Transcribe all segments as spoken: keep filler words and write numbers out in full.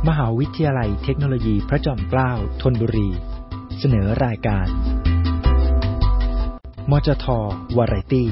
มหาวิทยาลัยเทคโนโลยีพระจอมเกล้าธนบุรีเสนอรายการมจท.วาไรตี้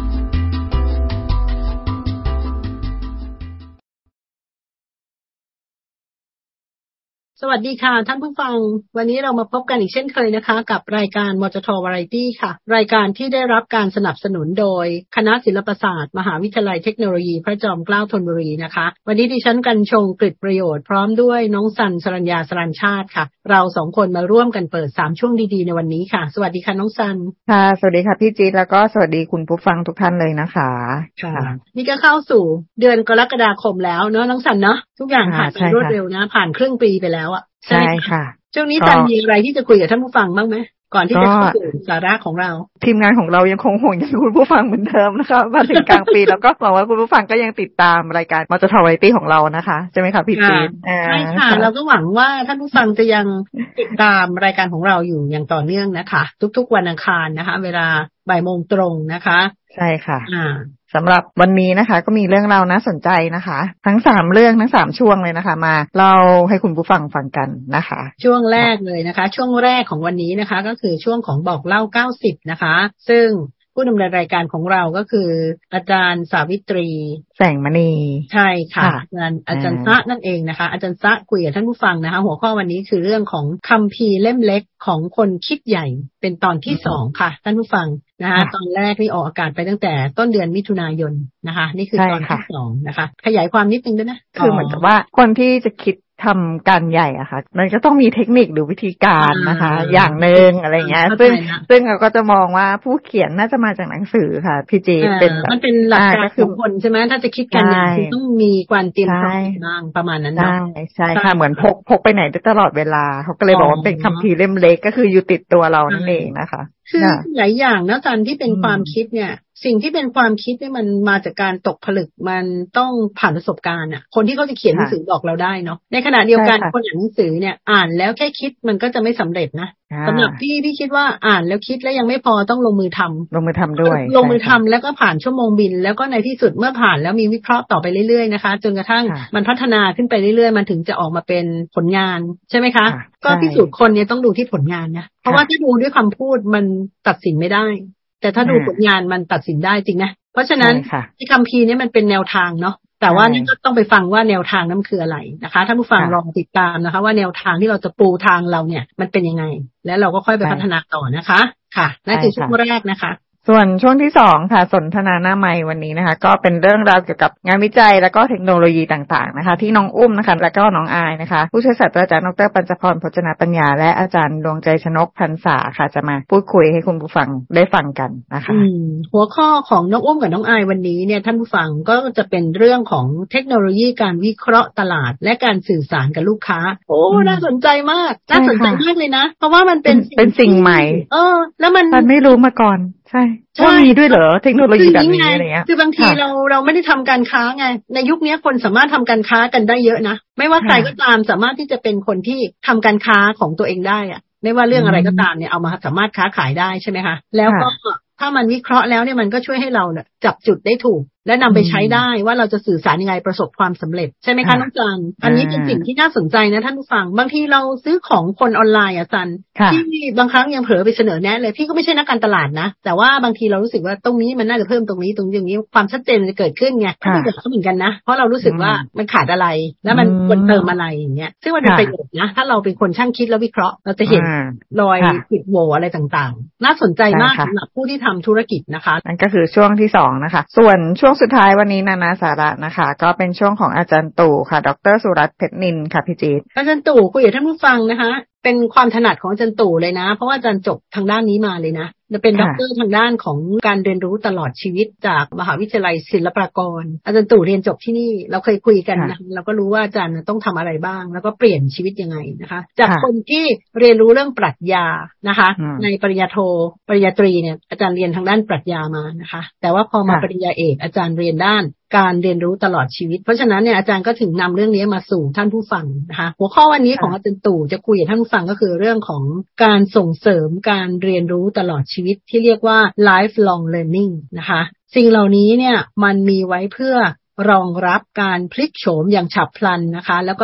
สวัสดีค่ะท่านผู้ฟังวันนี้เรามาพบกันอีกเช่นเคยนะคะกับรายการมจท.วาไรตี้ค่ะรายการที่ได้รับการสนับสนุนโดยคณะศิลปศาสตร์มหาวิทยาลัยเทคโนโลยีพระจอมเกล้าธนบุรีนะคะวันนี้ดิฉันกัญชงกฤษประโยชน์พร้อมด้วยน้องสันสรัญญาสรัญชาติค่ะเราสองคนมาร่วมกันเปิดสามช่วงดีๆในวันนี้ค่ะสวัสดีค่ะน้องสันค่ะสวัสดีค่ะพี่จี๊ดแล้วก็สวัสดีคุณผู้ฟังทุกท่านเลยนะคะค่ะนี่ก็เข้าสู่เดือนกรกฎาคมแล้วเนาะน้องสันเนาะทุกอย่างผ่านไปรวดเร็วนะผ่านครึ่งปีไปแล้วอ่ะใช่ค่ะช่วงนี้จันมีอะไรที่จะคุยกับท่านผู้ฟังบ้างไหมก่อนที่จะเข้าสู่สาระของเราทีมงานของเรายังคงห่วงใยคุณผู้ฟังเหมือนเดิมนะคะมาถึงกลางปีแล้วก็หวังว่าคุณผู้ฟังก็ยังติดตามรายการมจท.วาไรตี้ของเรานะคะใช่ไหมคะพี่จี๊ดใช่ค่ะเราก็หวังว่าท่านผู้ฟังจะยังติดตามรายการของเราอยู่อย่างต่อเนื่องนะคะทุกๆวันอังคารนะคะเวลาบ่ายโมงตรงนะคะใช่ค่ะอ่าสำหรับวันนี้นะคะก็มีเรื่องราวน่าสนใจนะคะทั้งสามเรื่องทั้งสามช่วงเลยนะคะมาเล่าให้คุณผู้ฟังฟังกันนะคะช่วงแรกเลยนะคะช่วงแรกของวันนี้นะคะก็คือช่วงของบอกเล่าเก้าสิบนะคะซึ่งผู้ดำเนินรายการของเราก็คืออาจารย์สาวิตรีแสงมณีใช่ค่ะอาจารย์อาจารย์ซะนั่นเองนะคะอาจารย์ซะคุยกับท่านผู้ฟังนะคะหัวข้อวันนี้คือเรื่องของคัมภีร์เล่มเล็กของคนคิดใหญ่เป็นตอนที่สองค่ะท่านผู้ฟังนะคะตอนแรกนี่ออกอากาศไปตั้งแต่ต้นเดือนมิถุนายนนะคะนี่คือตอนที่สองนะคะขยายความนิดนึงด้วยนะคือเหมือนกับว่าคนที่จะคิดทำการใหญ่อะค่ะมันก็ต้องมีเทคนิคหรือวิธีการนะคะอย่างหนึ่งอะไรเงี้ยซึ่งซึ่งเราก็จะมองว่าผู้เขียนน่าจะมาจากหนังสือค่ะพี่เจเป็นมันเป็นหลักการของคนใช่ไหมถ้าจะคิดกันอย่างคือต้องมีการเตรียมพร้อมบ้างประมาณนั้นเนาะใช่ใช่ค่ะเหมือนพกพกไปไหนได้ตลอดเวลาเขาก็เลยบอกว่าเป็นคัมภีร์เล่มเล็กก็คืออยู่ติดตัวเรานั่นเองนะคะคือหลายอย่างนะการที่เป็นความคิดเนี่ยสิ่งที่เป็นความคิดเนี่ยมันมาจากการตกผลึกมันต้องผ่านประสบการณ์อ่ะคนที่เขาจะเขียนหนังสือบอกเราได้เนาะในขณะเดียวกันคนอ่านหนังสือเนี่ยอ่านแล้วแค่คิดมันก็จะไม่สำเร็จนะสำหรับพี่พี่คิดว่าอ่านแล้วคิดแล้วยังไม่พอต้องลงมือทำลงมือทำด้วยลงมือทำแล้วก็ผ่านชั่วโมงบินแล้วก็ในที่สุดเมื่อผ่านแล้วมีวิเคราะห์ต่อไปเรื่อยๆนะคะจนกระทั่งมันพัฒนาขึ้นไปเรื่อยๆมันถึงจะออกมาเป็นผลงานใช่ไหมคะก็พิสูจน์คนเนี่ยต้องดูที่ผลงานนะเพราะว่าถ้าดูด้วยคำพูดมันตัดสินไม่ได้แต่ถ้าดูผลงานมันตัดสินได้จริงนะเพราะฉะนั้นที่คัมภีร์นี้มันเป็นแนวทางเนาะแต่ว่านี่ก็ต้องไปฟังว่าแนวทางนั้นคืออะไรนะคะท่านผู้ฟังลองติดตามนะคะว่าแนวทางที่เราจะปูทางเราเนี่ยมันเป็นยังไงแล้วเราก็ค่อยไปพัฒนาต่อนะคะค่ะนั่นคือช่วงแรกนะคะส่วนช่วงที่สองค่ะสนทนาหน้าไมค์วันนี้นะคะก็เป็นเรื่องราวเกี่ยวกับงานวิจัยและก็เทคโนโลยีต่างๆนะคะที่น้องอุ้มนะคะและก็น้องอายนะคะผู้ช่วยศาสตราจารย์ดร.ปัญจพรพจนาปัญญาและอาจารย์ดวงใจชนกพรรษาค่ะจะมาพูดคุยให้คุณผู้ฟังได้ฟังกันนะคะหัวข้อของน้องอุ้มกับน้องอายวันนี้เนี่ยท่านผู้ฟังก็จะเป็นเรื่องของเทคโนโลยีการวิเคราะห์ตลาดและการสื่อสารกับลูกค้าโอ้น่าสนใจมากน่าสนใจมากเลยนะเพราะว่ามันเป็นเป็นสิ่งใหม่เออแล้วมันมันไม่รู้มาก่อนใช่ว่ามีด้วยเหรอเทคโนโลยีแบบนี้อะไรเงี้ยคือบางทีเราเราไม่ได้ทำการค้าไงในยุคนี้คนสามารถทำการค้ากันได้เยอะนะไม่ว่าใครก็ตามสามารถที่จะเป็นคนที่ทำการค้าของตัวเองได้อะไม่ว่าเรื่องอะไรก็ตามเนี่ยเอามาสามารถค้าขายได้ใช่ไหมคะแล้วก็ถ้ามันวิเคราะห์แล้วเนี่ยมันก็ช่วยให้เราเนี่ยจับจุดได้ถูกและนำไปใช้ได้ว่าเราจะสื่อสารยังไงประสบความสำเร็จใช่ไหมคะน้องจันอันนี้เป็นสิ่งที่น่าสนใจนะท่านผู้ฟังบางทีเราซื้อของคนออนไลน์อ่ะจันที่บางครั้งยังเผลอไปเสนอแนะเลยพี่ก็ไม่ใช่นักการตลาดนะแต่ว่าบางทีเรารู้สึกว่าตรงนี้มันน่าจะเพิ่มตรงนี้ตรงอย่างนี้ความชัดเจนจะเกิดขึ้นไงก็ไม่เกิดขึ้นเหมือนกันนะเพราะเรารู้สึกว่ามันขาดอะไรแล้วมันควรเติมอะไรอย่างเงี้ยซึ่งมันเป็นประโยชน์นะถ้าเราเป็นคนช่างคิดแล้ววิเคราะห์เราจะเห็นรอยผิดโหว่อะไรต่างๆน่าสนใจมากสำหรับผู้ที่ทำธุรกิจนะคะนั่นก็คือช่วงที่สองนะคะส่วนช่วงสุดท้ายวันนี้นานาสาระนะคะก็เป็นช่วงของอาจารย์ตู่ค่ะดร.สุรัตน์เพชรนินค่ะพี่จี๊ดอาจารย์ตู่คุยกับท่านผู้ฟังนะคะเป็นความถนัดของอาจารย์ตู่เลยนะเพราะว่าอาจารย์จบทางด้านนี้มาเลยนะเป็นด็อกเตอร์ทางด้านของการเรียนรู้ตลอดชีวิตจากมหาวิทยาลัยศิลปากรอาจารย์ตู่เรียนจบที่นี่เราเคยคุยกันนะเราก็รู้ว่าอาจารย์ต้องทำอะไรบ้างแล้วก็เปลี่ยนชีวิตยังไงนะคะจากคนที่เรียนรู้เรื่องปรัชญานะคะในปริญญาโทปริญญาตรีเนี่ยอาจารย์เรียนทางด้านปรัชญามานะคะแต่ว่าพอมาปริญญาเอกอาจารย์เรียนด้านการเรียนรู้ตลอดชีวิตเพราะฉะนั้นเนี่ยอาจารย์ก็ถึงนำเรื่องนี้มาสู่ท่านผู้ฟังนะคะหัวข้อวันนี้ของอาจารย์ตู่จะคุยกับท่านผู้ฟังก็คือเรื่องของการส่งเสริมการเรียนรู้ตลอดชีวิตที่เรียกว่า lifelong learning นะคะสิ่งเหล่านี้เนี่ยมันมีไว้เพื่อรองรับการพลิกโฉมอย่างฉับพลันนะคะแล้วก็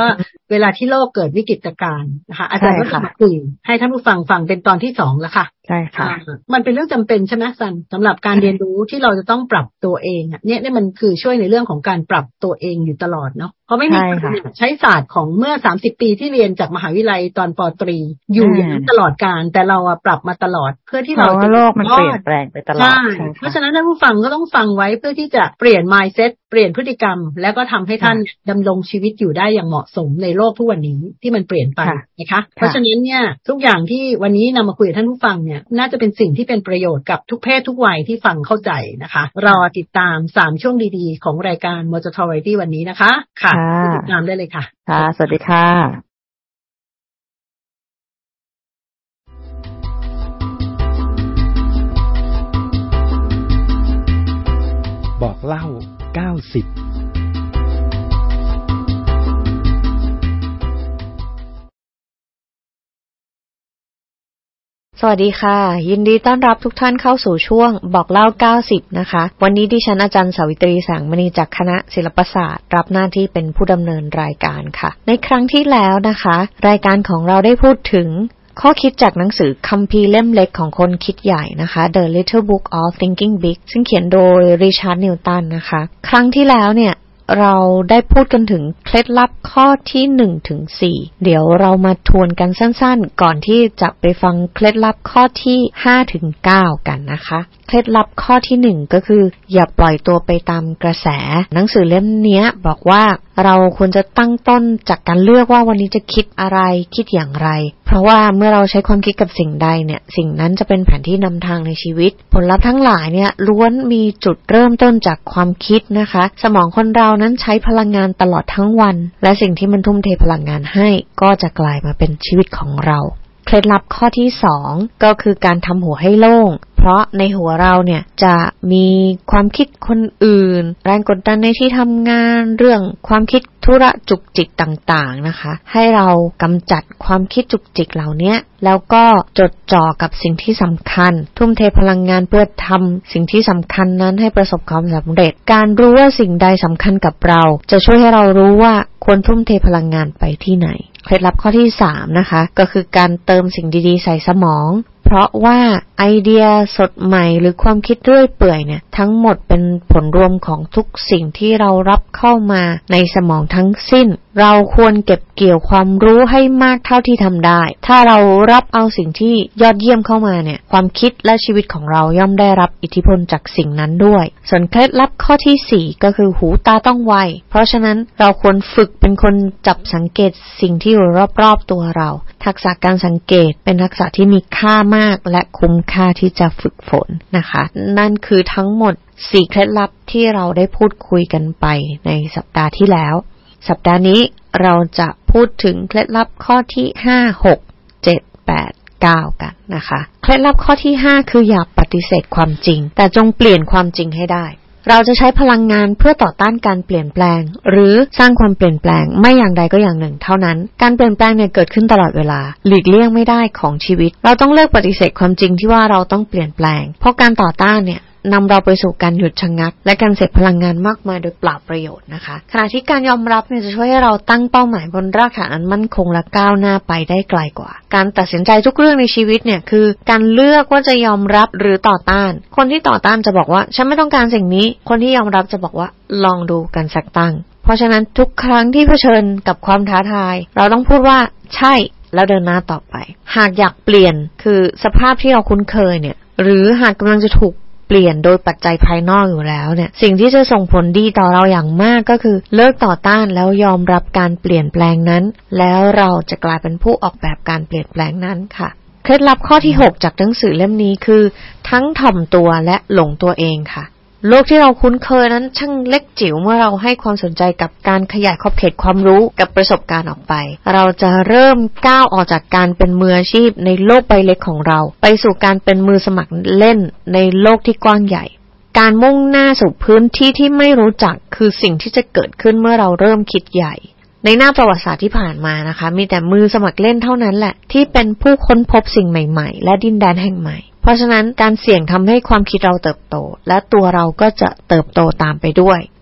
เวลาที่โลกเกิดวิกฤตการณ์นะคะอาจารย์ก็จะมาคุยให้ท่านผู้ฟังฟังเป็นตอนที่สองแล้วค่ะใช่ค่ะมันเป็นเรื่องจำเป็นใช่ไหมซันสำหรับการเรียนรู้ที่เราจะต้องปรับตัวเองอ่ะเนี่ยนี่มันคือช่วยในเรื่องของการปรับตัวเองอยู่ตลอดเนาะเพราะไม่มีใครใช้ศาสตร์ของเมื่อสามสิบปีที่เรียนจากมหาวิทยาลัยตอนป.ตรีอยู่อย่างนั้นตลอดการแต่เราปรับมาตลอดเพื่อที่เราจะโลกมันเปลี่ยนแปลงไปตลอดเพราะฉะนั้นท่านผู้ฟังก็ต้องฟังไว้เพื่อที่จะเปลี่ยน mindset เปลี่ยนพฤติกรรมแล้วก็ทำให้ท่านดำรงชีวิตอยู่ได้อย่างเหมาะสมในโลกทุกวันนี้ที่มันเปลี่ยนไปนะคะเพราะฉะนั้นเนี่ยทุกอย่างที่วันนี้นำมาคุยกับท่านผู้ฟังเนี่ยน่าจะเป็นสิ่งที่เป็นประโยชน์กับทุกเพศทุกวัยที่ฟังเข้าใจนะคะรอติดตามสามช่วงดีๆของรายการ Motortality วันนี้นะคะค่ะติดตามได้เลยค่ะค่ะสวัสดีค่ะบอกเล่าเก้าสิบสวัสดีค่ะยินดีต้อนรับทุกท่านเข้าสู่ช่วงบอกเล่าเก้าสิบนะคะวันนี้ดิฉันอาจารย์สาวิตรีแสงมณีจากคณะศิลปศาสตร์รับหน้าที่เป็นผู้ดำเนินรายการค่ะในครั้งที่แล้วนะคะรายการของเราได้พูดถึงข้อคิดจากหนังสือคัมภีร์เล่มเล็กของคนคิดใหญ่นะคะ The Little Book of Thinking Big ซึ่งเขียนโดยริชาร์ดนิวตันนะคะครั้งที่แล้วเนี่ยเราได้พูดกันถึงเคล็ดลับข้อที่หนึ่งถึงสี่เดี๋ยวเรามาทวนกันสั้นๆก่อนที่จะไปฟังเคล็ดลับข้อที่ห้าถึงเก้ากันนะคะเคล็ดลับข้อที่หนึ่งก็คืออย่าปล่อยตัวไปตามกระแสหนังสือเล่มนี้บอกว่าเราควรจะตั้งต้นจากการเลือกว่าวันนี้จะคิดอะไรคิดอย่างไรเพราะว่าเมื่อเราใช้ความคิดกับสิ่งใดเนี่ยสิ่งนั้นจะเป็นแผนที่นำทางในชีวิตผลลัพธ์ทั้งหลายเนี่ยล้วนมีจุดเริ่มต้นจากความคิดนะคะสมองคนเรานั้นใช้พลังงานตลอดทั้งวันและสิ่งที่มันทุ่มเทพลังงานให้ก็จะกลายมาเป็นชีวิตของเราเคล็ดลับข้อที่สองก็คือการทำหัวให้โล่งเพราะในหัวเราเนี่ยจะมีความคิดคนอื่นแรงกดดันในที่ทำงานเรื่องความคิดธุระจุกจิกต่างๆนะคะให้เรากำจัดความคิดจุกจิกเหล่านี้แล้วก็จดจ่อกับสิ่งที่สำคัญทุ่มเทพลังงานเพื่อทำสิ่งที่สำคัญนั้นให้ประสบความสำเร็จการรู้ว่าสิ่งใดสำคัญกับเราจะช่วยให้เรารู้ว่าควรทุ่มเทพลังงานไปที่ไหนเคล็ดลับข้อที่สามนะคะก็คือการเติมสิ่งดีๆใส่สมองเพราะว่าไอเดียสดใหม่หรือความคิดเรื่อยเปื่อยเนี่ยทั้งหมดเป็นผลรวมของทุกสิ่งที่เรารับเข้ามาในสมองทั้งสิ้นเราควรเก็บเกี่ยวความรู้ให้มากเท่าที่ทำได้ถ้าเรารับเอาสิ่งที่ยอดเยี่ยมเข้ามาเนี่ยความคิดและชีวิตของเราย่อมได้รับอิทธิพลจากสิ่งนั้นด้วยส่วนเคล็ดลับข้อที่สี่ก็คือหูตาต้องไวเพราะฉะนั้นเราควรฝึกเป็นคนจับสังเกตสิ่งที่อยู่รอบๆตัวเราทักษะการสังเกตเป็นทักษะที่มีค่ามากและคุ้มค่าที่จะฝึกฝนนะคะนั่นคือทั้งหมดสี่เคล็ดลับที่เราได้พูดคุยกันไปในสัปดาห์ที่แล้วสัปดาห์นี้เราจะพูดถึงเคล็ดลับข้อที่ห้า หก เจ็ด แปด เก้ากันนะคะเคล็ดลับข้อที่ห้าคืออย่าปฏิเสธความจริงแต่จงเปลี่ยนความจริงให้ได้เราจะใช้พลังงานเพื่อต่อต้านการเปลี่ยนแปลงหรือสร้างความเปลี่ยนแปลงไม่อย่างใดก็อย่างหนึ่งเท่านั้นการเปลี่ยนแปลงเนี่ยเกิดขึ้นตลอดเวลาหลีกเลี่ยงไม่ได้ของชีวิตเราต้องเลิกปฏิเสธความจริงที่ว่าเราต้องเปลี่ยนแปลงเพราะการต่อต้านเนี่ยนำเราไปสู่การหยุดชะงักและการเสียพลังงานมากมายโดยเปล่าประโยชน์นะคะขณะที่การยอมรับเนี่ยจะช่วยให้เราตั้งเป้าหมายบนรากฐานอันมั่นคงและก้าวหน้าไปได้ไกลกว่าการตัดสินใจทุกเรื่องในชีวิตเนี่ยคือการเลือกว่าจะยอมรับหรือต่อต้านคนที่ต่อต้านจะบอกว่าฉันไม่ต้องการสิ่งนี้คนที่ยอมรับจะบอกว่าลองดูกันสักตั้งเพราะฉะนั้นทุกครั้งที่เผชิญกับความท้าทายเราต้องพูดว่าใช่แล้วเดินหน้าต่อไปหากอยากเปลี่ยนคือสภาพที่เราคุ้นเคยเนี่ยหรือหากกำลังจะถูกเปลี่ยนโดยปัจจัยภายนอกอยู่แล้วเนี่ยสิ่งที่จะส่งผลดีต่อเราอย่างมากก็คือเลิกต่อต้านแล้วยอมรับการเปลี่ยนแปลงนั้นแล้วเราจะกลายเป็นผู้ออกแบบการเปลี่ยนแปลงนั้นค่ะเคล็ดลับข้อที่หกจากหนังสือเล่มนี้คือทั้งถ่อมตัวและหลงตัวเองค่ะโลกที่เราคุ้นเคยนั้นช่างเล็กจิ๋วเมื่อเราให้ความสนใจกับการขยายขอบเขตความรู้กับประสบการณ์ออกไปเราจะเริ่มก้าวออกจากการเป็นมืออาชีพในโลกใบเล็กของเราไปสู่การเป็นมือสมัครเล่นในโลกที่กว้างใหญ่การมุ่งหน้าสู่พื้นที่ที่ไม่รู้จักคือสิ่งที่จะเกิดขึ้นเมื่อเราเริ่มคิดใหญ่ในหน้าประวัติศาสตร์ที่ผ่านมานะคะมีแต่มือสมัครเล่นเท่านั้นแหละที่เป็นผู้ค้นพบสิ่งใหม่ๆและดินแดนแห่งใหม่เพราะฉะนั้นการเสี่ยงทำให้ความคิดเราเติบโตและตัวเราก็จะเติบโตตามไปด้วย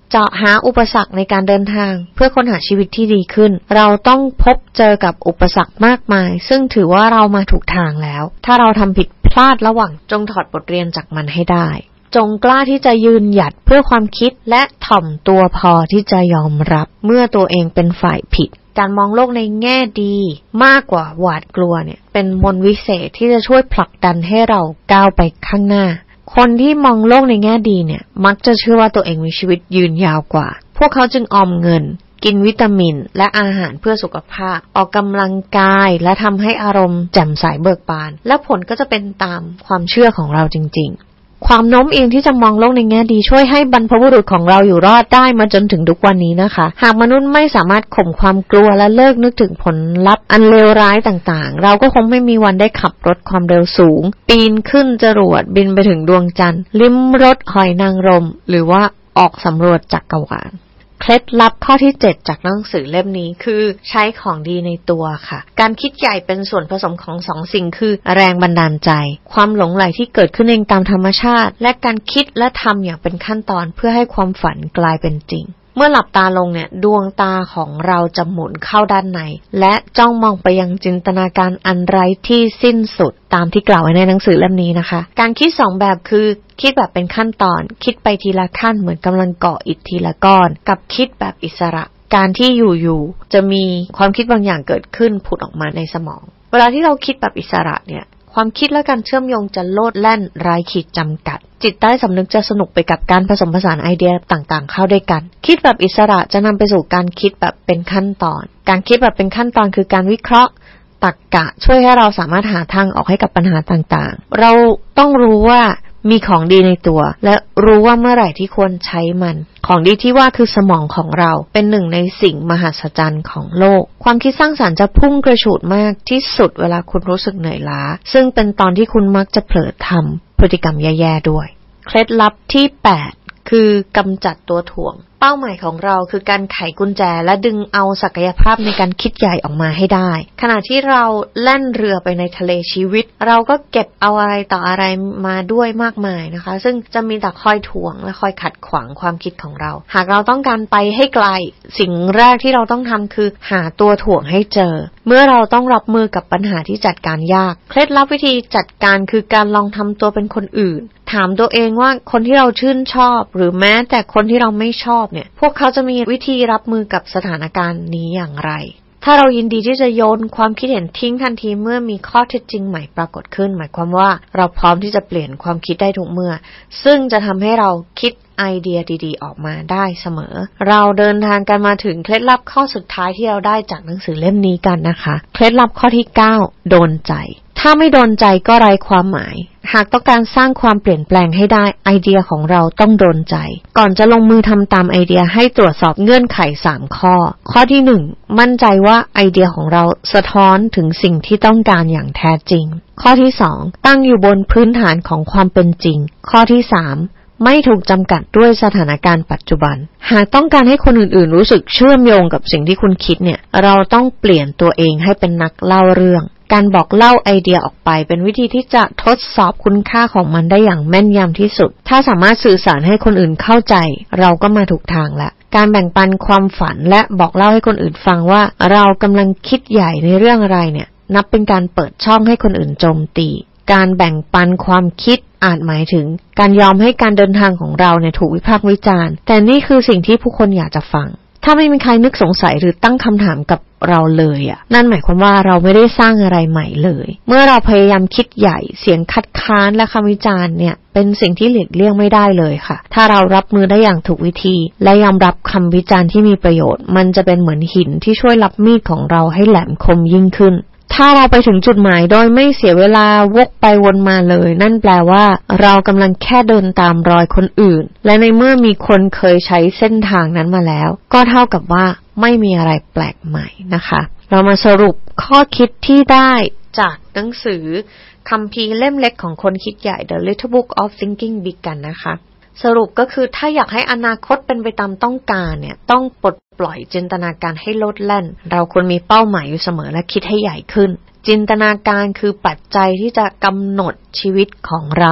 เจาะหาอุปสรรคในการเดินทางเพื่อค้นหาชีวิตที่ดีขึ้นเราต้องพบเจอกับอุปสรรคมากมายซึ่งถือว่าเรามาถูกทางแล้วถ้าเราทำผิดพลาดระหว่างจงถอดบทเรียนจากมันให้ได้จงกล้าที่จะยืนหยัดเพื่อความคิดและถ่อมตัวพอที่จะยอมรับเมื่อตัวเองเป็นฝ่ายผิดการมองโลกในแง่ดีมากกว่าหวาดกลัวเนี่ยเป็นมนต์วิเศษที่จะช่วยผลักดันให้เราก้าวไปข้างหน้าคนที่มองโลกในแง่ดีเนี่ยมักจะเชื่อว่าตัวเองมีชีวิตยืนยาวกว่าพวกเขาจึงออมเงินกินวิตามินและอาหารเพื่อสุขภาพออกกำลังกายและทำให้อารมณ์แจ่มใสเบิกบานและผลก็จะเป็นตามความเชื่อของเราจริงๆความโน้มเอียงที่จะมองโลกในแง่ดีช่วยให้บรรพบุรุษของเราอยู่รอดได้มาจนถึงทุกวันนี้นะคะหากมนุษย์ไม่สามารถข่มความกลัวและเลิกนึกถึงผลลัพธ์อันเลวร้ายต่างๆเราก็คงไม่มีวันได้ขับรถความเร็วสูงปีนขึ้นจรวดบินไปถึงดวงจันทร์ลิ้มรสหอยนางรมหรือว่าออกสำรวจจักรวาลเคล็ดลับข้อที่เจ็ดจากหนังสือเล่มนี้คือใช้ของดีในตัวค่ะการคิดใหญ่เป็นส่วนผสมของสองสิ่งคือแรงบันดาลใจความหลงใหลที่เกิดขึ้นเองตามธรรมชาติและการคิดและทำอย่างเป็นขั้นตอนเพื่อให้ความฝันกลายเป็นจริงเมื่อหลับตาลงเนี่ยดวงตาของเราจะหมุนเข้าด้านในและจ้องมองไปยังจินตนาการอันไร้ที่สิ้นสุดตามที่กล่าวไว้ในหนังสือเล่มนี้นะคะการคิดสองแบบคือคิดแบบเป็นขั้นตอนคิดไปทีละขั้นเหมือนกำลังก่ออิฐทีละก้อนกับคิดแบบอิสระการที่อยู่ๆจะมีความคิดบางอย่างเกิดขึ้นผุดออกมาในสมองเวลาที่เราคิดแบบอิสระเนี่ยความคิดและการเชื่อมโยงจะโลดแล่นไร้ขีดจำกัดจิตใต้สำนึกจะสนุกไปกับการผสมผสานไอเดียต่างๆเข้าด้วยกันคิดแบบอิสระจะนำไปสู่การคิดแบบเป็นขั้นตอนการคิดแบบเป็นขั้นตอนคือการวิเคราะห์ตรรกะช่วยให้เราสามารถหาทางออกให้กับปัญหาต่างๆเราต้องรู้ว่ามีของดีในตัวและรู้ว่าเมื่อไหร่ที่ควรใช้มันของดีที่ว่าคือสมองของเราเป็นหนึ่งในสิ่งมหัศจรรย์ของโลกความคิดสร้างสรรค์จะพุ่งกระฉูดมากที่สุดเวลาคุณรู้สึกเหนื่อยล้าซึ่งเป็นตอนที่คุณมักจะเผลอทำพฤติกรรมแย่ๆด้วยเคล็ดลับที่แปดคือกำจัดตัวถ่วงเป้าหมายของเราคือการไขกุญแจและดึงเอาศักยภาพในการคิดใหญ่ออกมาให้ได้ขณะที่เราแล่นเรือไปในทะเลชีวิตเราก็เก็บเอาอะไรต่ออะไรมาด้วยมากมายนะคะซึ่งจะมีแต่คอยถ่วงและคอยขัดขวางความคิดของเราหากเราต้องการไปให้ไกลสิ่งแรกที่เราต้องทำคือหาตัวถ่วงให้เจอเมื่อเราต้องรับมือกับปัญหาที่จัดการยากเคล็ดลับวิธีจัดการคือการลองทำตัวเป็นคนอื่นถามตัวเองว่าคนที่เราชื่นชอบหรือแม้แต่คนที่เราไม่ชอบเนี่ยพวกเขาจะมีวิธีรับมือกับสถานการณ์นี้อย่างไรถ้าเรายินดีที่จะโยนความคิดเห็นทิ้งทันทีเมื่อมีข้อเท็จจริงใหม่ปรากฏขึ้นหมายความว่าเราพร้อมที่จะเปลี่ยนความคิดได้ทุกเมื่อซึ่งจะทำให้เราคิดไอเดียดีๆออกมาได้เสมอเราเดินทางกันมาถึงเคล็ดลับข้อสุดท้ายที่เราได้จากหนังสือเล่มนี้กันนะคะเคล็ดลับข้อที่เก้าโดนใจถ้าไม่โดนใจก็ไร้ความหมายหากต้องการสร้างความเปลี่ยนแปลงให้ได้ไอเดียของเราต้องโดนใจก่อนจะลงมือทำตามไอเดียให้ตรวจสอบเงื่อนไขสามข้อข้อที่หนึ่งมั่นใจว่าไอเดียของเราสะท้อนถึงสิ่งที่ต้องการอย่างแท้จริงข้อที่สองตั้งอยู่บนพื้นฐานของความเป็นจริงข้อที่สามไม่ถูกจำกัดด้วยสถานการณ์ปัจจุบันหากต้องการให้คนอื่นๆรู้สึกเชื่อมโยงกับสิ่งที่คุณคิดเนี่ยเราต้องเปลี่ยนตัวเองให้เป็นนักเล่าเรื่องการบอกเล่าไอเดียออกไปเป็นวิธีที่จะทดสอบคุณค่าของมันได้อย่างแม่นยำที่สุดถ้าสามารถสื่อสารให้คนอื่นเข้าใจเราก็มาถูกทางแล้วการแบ่งปันความฝันและบอกเล่าให้คนอื่นฟังว่าเรากำลังคิดใหญ่ในเรื่องอะไรเนี่ยนับเป็นการเปิดช่องให้คนอื่นโจมตีการแบ่งปันความคิดอาจหมายถึงการยอมให้การเดินทางของเราเนี่ยถูกวิพากษ์วิจารณ์แต่นี่คือสิ่งที่ผู้คนอยากจะฟังถ้าไม่มีใครนึกสงสัยหรือตั้งคำถามกับเราเลยอ่ะนั่นหมายความว่าเราไม่ได้สร้างอะไรใหม่เลยเมื่อเราพยายามคิดใหญ่เสียงคัดค้านและคำวิจารณ์เนี่ยเป็นสิ่งที่หลีกเลี่ยงไม่ได้เลยค่ะถ้าเรารับมือได้อย่างถูกวิธีและยอมรับคำวิจารณ์ที่มีประโยชน์มันจะเป็นเหมือนหินที่ช่วยรับมีดของเราให้แหลมคมยิ่งขึ้นถ้าเราไปถึงจุดหมายโดยไม่เสียเวลาวกไปวนมาเลยนั่นแปลว่าเรากำลังแค่เดินตามรอยคนอื่นและในเมื่อมีคนเคยใช้เส้นทางนั้นมาแล้วก็เท่ากับว่าไม่มีอะไรแปลกใหม่นะคะเรามาสรุปข้อคิดที่ได้จากหนังสือคัมภีร์เล่มเล็กของคนคิดใหญ่ The Little Book of Thinking Big กันนะคะสรุปก็คือถ้าอยากให้อนาคตเป็นไปตามต้องการเนี่ยต้องปลดปล่อยจินตนาการให้ลดแล่นเราควรมีเป้าหมายอยู่เสมอและคิดให้ใหญ่ขึ้นจินตนาการคือปัจจัยที่จะกำหนดชีวิตของเรา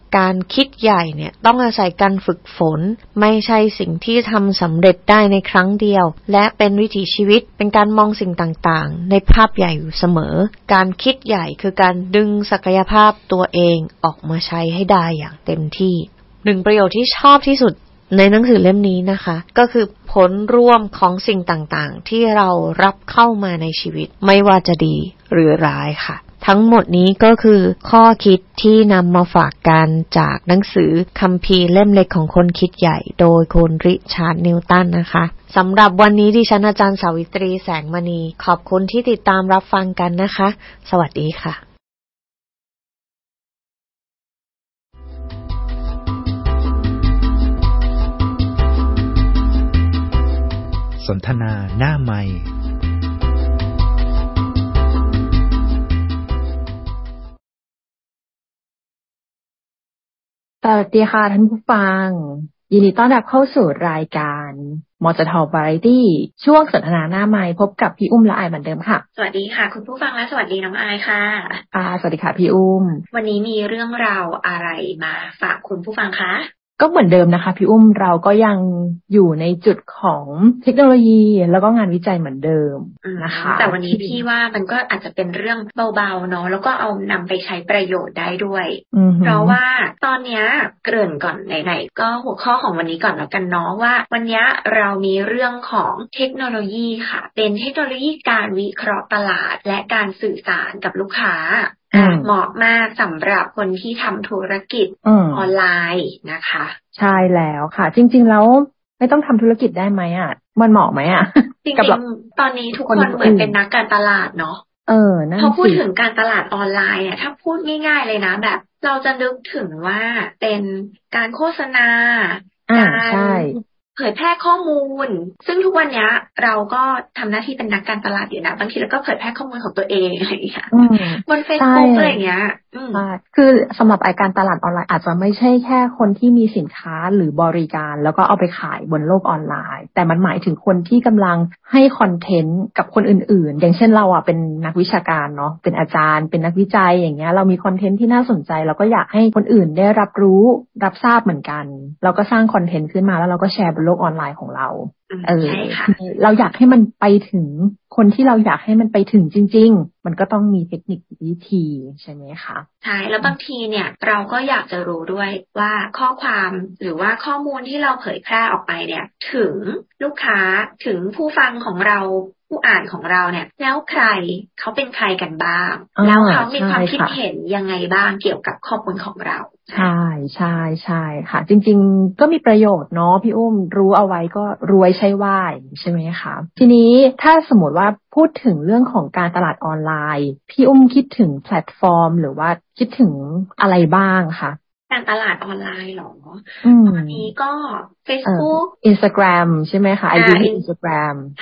การคิดใหญ่เนี่ยต้องอาศัยการฝึกฝนไม่ใช่สิ่งที่ทำสำเร็จได้ในครั้งเดียวและเป็นวิถีชีวิตเป็นการมองสิ่งต่างๆในภาพใหญ่อยู่เสมอการคิดใหญ่คือการดึงศักยภาพตัวเองออกมาใช้ให้ได้อย่างเต็มที่หนึ่งประโยชน์ที่ชอบที่สุดในหนังสือเล่มนี้นะคะก็คือผลรวมของสิ่งต่างๆที่เรารับเข้ามาในชีวิตไม่ว่าจะดีหรือร้ายค่ะทั้งหมดนี้ก็คือข้อคิดที่นำมาฝากกันจากหนังสือคัมภีร์เล่มเล็กของคนคิดใหญ่โดยคุณริชาร์ดนิวตันนะคะสำหรับวันนี้ดิฉันอาจารย์สาวิตรีแสงมณีขอบคุณที่ติดตามรับฟังกันนะคะสวัสดีค่ะสนทนาหน้าไมค์สวัสดีค่ะท่านผู้ฟังยินดีต้อนรับเข้าสู่รายการมจท Variety ช่วงสนทนาหน้าไมค์พบกับพี่อุ้มและอายเหมือนเดิมค่ะสวัสดีค่ะคุณผู้ฟังและสวัสดีน้องอายค่ะอ่าสวัสดีค่ะพี่อุ้มวันนี้มีเรื่องราวอะไรมาฝากคุณผู้ฟังคะก็เหมือนเดิมนะคะพี่อุ้มเราก็ยังอยู่ในจุดของเทคโนโลยีแล้วก็งานวิจัยเหมือนเดิมนะคะแต่วันนี้พี่ว่ามันก็อาจจะเป็นเรื่องเบาๆเนาะแล้วก็เอานำไปใช้ประโยชน์ได้ด้วยเพราะว่าตอนนี้เกริ่นก่อนไหนๆก็หัวข้อของวันนี้ก่อนแล้วกันเนาะว่าวันนี้เรามีเรื่องของเทคโนโลยีค่ะเป็นเทคโนโลยีการวิเคราะห์ตลาดและการสื่อสารกับลูกค้าเหมาะมากสำหรับคนที่ทำธุรกิจออนไลน์นะคะใช่แล้วค่ะจริงๆแล้วไม่ต้องทำธุรกิจได้ไหมอ่ะมันเหมาะไหมอ่ะจริงๆตอนนี้ทุกคนเหมือนเป็นนักการตลาดเนาะเออพอพูดถึงการตลาดออนไลน์เนี่ยถ้าพูดง่ายๆเลยนะแบบเราจะนึกถึงว่าเป็นการโฆษณาการเผยแพร่ข้อมูลซึ่งทุกวันนี้เราก็ทำหน้าที่เป็นนักการตลาดอยู่นะบางทีเราก็เผยแพร่ข้อมูลของตัวเองอะไรอย่างเงี้ยบน Facebook อะไรอย่างเงี้ยใช่คือสำหรับไอ้การตลาดออนไลน์อาจจะไม่ใช่แค่คนที่มีสินค้าหรือบริการแล้วก็เอาไปขายบนโลกออนไลน์แต่มันหมายถึงคนที่กำลังให้คอนเทนต์กับคนอื่นๆอย่างเช่นเราอ่ะเป็นนักวิชาการเนาะเป็นอาจารย์เป็นนักวิจัยอย่างเงี้ยเรามีคอนเทนต์ที่น่าสนใจเราก็อยากให้คนอื่นได้รับรู้รับทราบเหมือนกันเราก็สร้างคอนเทนต์ขึ้นมาแล้วเราก็แชร์บนโลกออนไลน์ของเราเออเราอยากให้มันไปถึงคนที่เราอยากให้มันไปถึงจริงๆมันก็ต้องมีเทคนิควิธีใช่ไหมคะใช่แล้วบางทีเนี่ยเราก็อยากจะรู้ด้วยว่าข้อความหรือว่าข้อมูลที่เราเผยแพร่ออกไปเนี่ยถึงลูกค้าถึงผู้ฟังของเราผู้อ่านของเราเนี่ยแล้วใครเขาเป็นใครกันบ้างแล้วเขามีความคิดเห็นยังไงบ้างเกี่ยวกับข้อมูลของเราใช่ใช่ใช่ค่ะจริงๆก็มีประโยชน์เนาะพี่อุ้มรู้เอาไว้ก็รวยใช่ว่าใช่ไหมคะทีนี้ถ้าสมมติว่าพูดถึงเรื่องของการตลาดออนไลน์พี่อุ้มคิดถึงแพลตฟอร์มหรือว่าคิดถึงอะไรบ้างคะการตลาดออนไลน์หรอตอนนี้ก็ Facebook Instagram ใช่ไหมคะ ไอ จี Instagram ใช่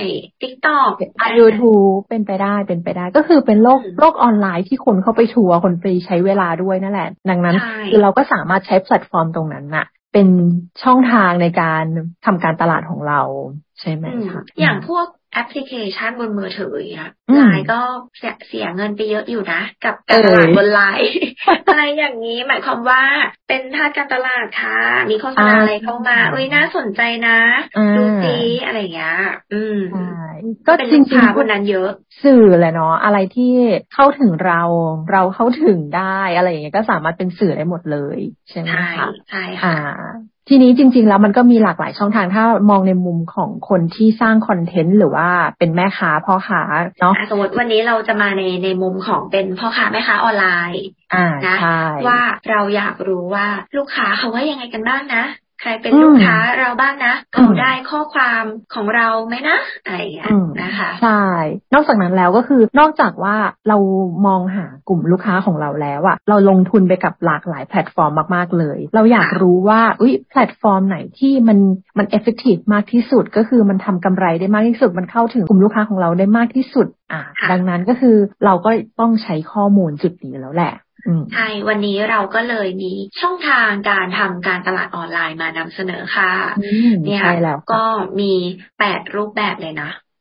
TikTok YouTube เป็นไปได้เป็นไปได้ก็คือเป็นโลกโลกออนไลน์ที่คนเข้าไปทัวร์คนไปใช้เวลาด้วยนั่นแหละดังนั้นคือเราก็สามารถใช้แพลตฟอร์มตรงนั้นน่ะเป็นช่องทางในการทำการตลาดของเราใช่ไหมคะอย่างพวกแอปพลิเคชันบนมือถือเนี่ยไลน์ก็เสียเสียเงินไปเยอะอยู่นะกับการตลาดบนไลน์อะไรอย่างนี้หมายความว่าเป็นทาสการตลาดค่ะมีโฆษณาอะไรเข้ามาเอ้ยน่าสนใจนะดูซิอะไรอย่างเงี้ยอืมก็จริงๆคนนั้นเยอะสื่อแหละเนาะอะไรที่เข้าถึงเราเราเข้าถึงได้อะไรอย่างเงี้ยก็สามารถเป็นสื่อได้หมดเลยใช่ไหมคะใช่ค่ะทีนี้จริงๆแล้วมันก็มีหลากหลายช่องทางถ้ามองในมุมของคนที่สร้างคอนเทนต์หรือว่าเป็นแม่ค้าพ่อค้าเนาะสมมติวันนี้เราจะมาในในมุมของเป็นพ่อค้าแม่ค้าออนไลน์นะว่าเราอยากรู้ว่าลูกค้าเขาว่ายังไงกันบ้างนะใครเป็นลูกค้าเราบ้างนะเขาได้ข้อความของเราไหมนะอะไรอย่างเงี้ยนะคะใช่นอกจากนั้นแล้วก็คือนอกจากว่าเรามองหากลุ่มลูกค้าของเราแล้วอะเราลงทุนไปกับหลากหลายแพลตฟอร์มมากๆเลยเราอยากรู้ว่าอุ๊ยแพลตฟอร์มไหนที่มันมันเอฟเฟกตีฟมากที่สุดก็คือมันทำกำไรได้มากที่สุดมันเข้าถึงกลุ่มลูกค้าของเราได้มากที่สุดอ่ะดังนั้นก็คือเราก็ต้องใช้ข้อมูลจุดนี้แล้วแหละใช่วันนี้เราก็เลยมีช่องทางการทำการตลาดออนไลน์มานำเสนอค่ะเนี่ยก็มีแปดรูปแบบเลยนะ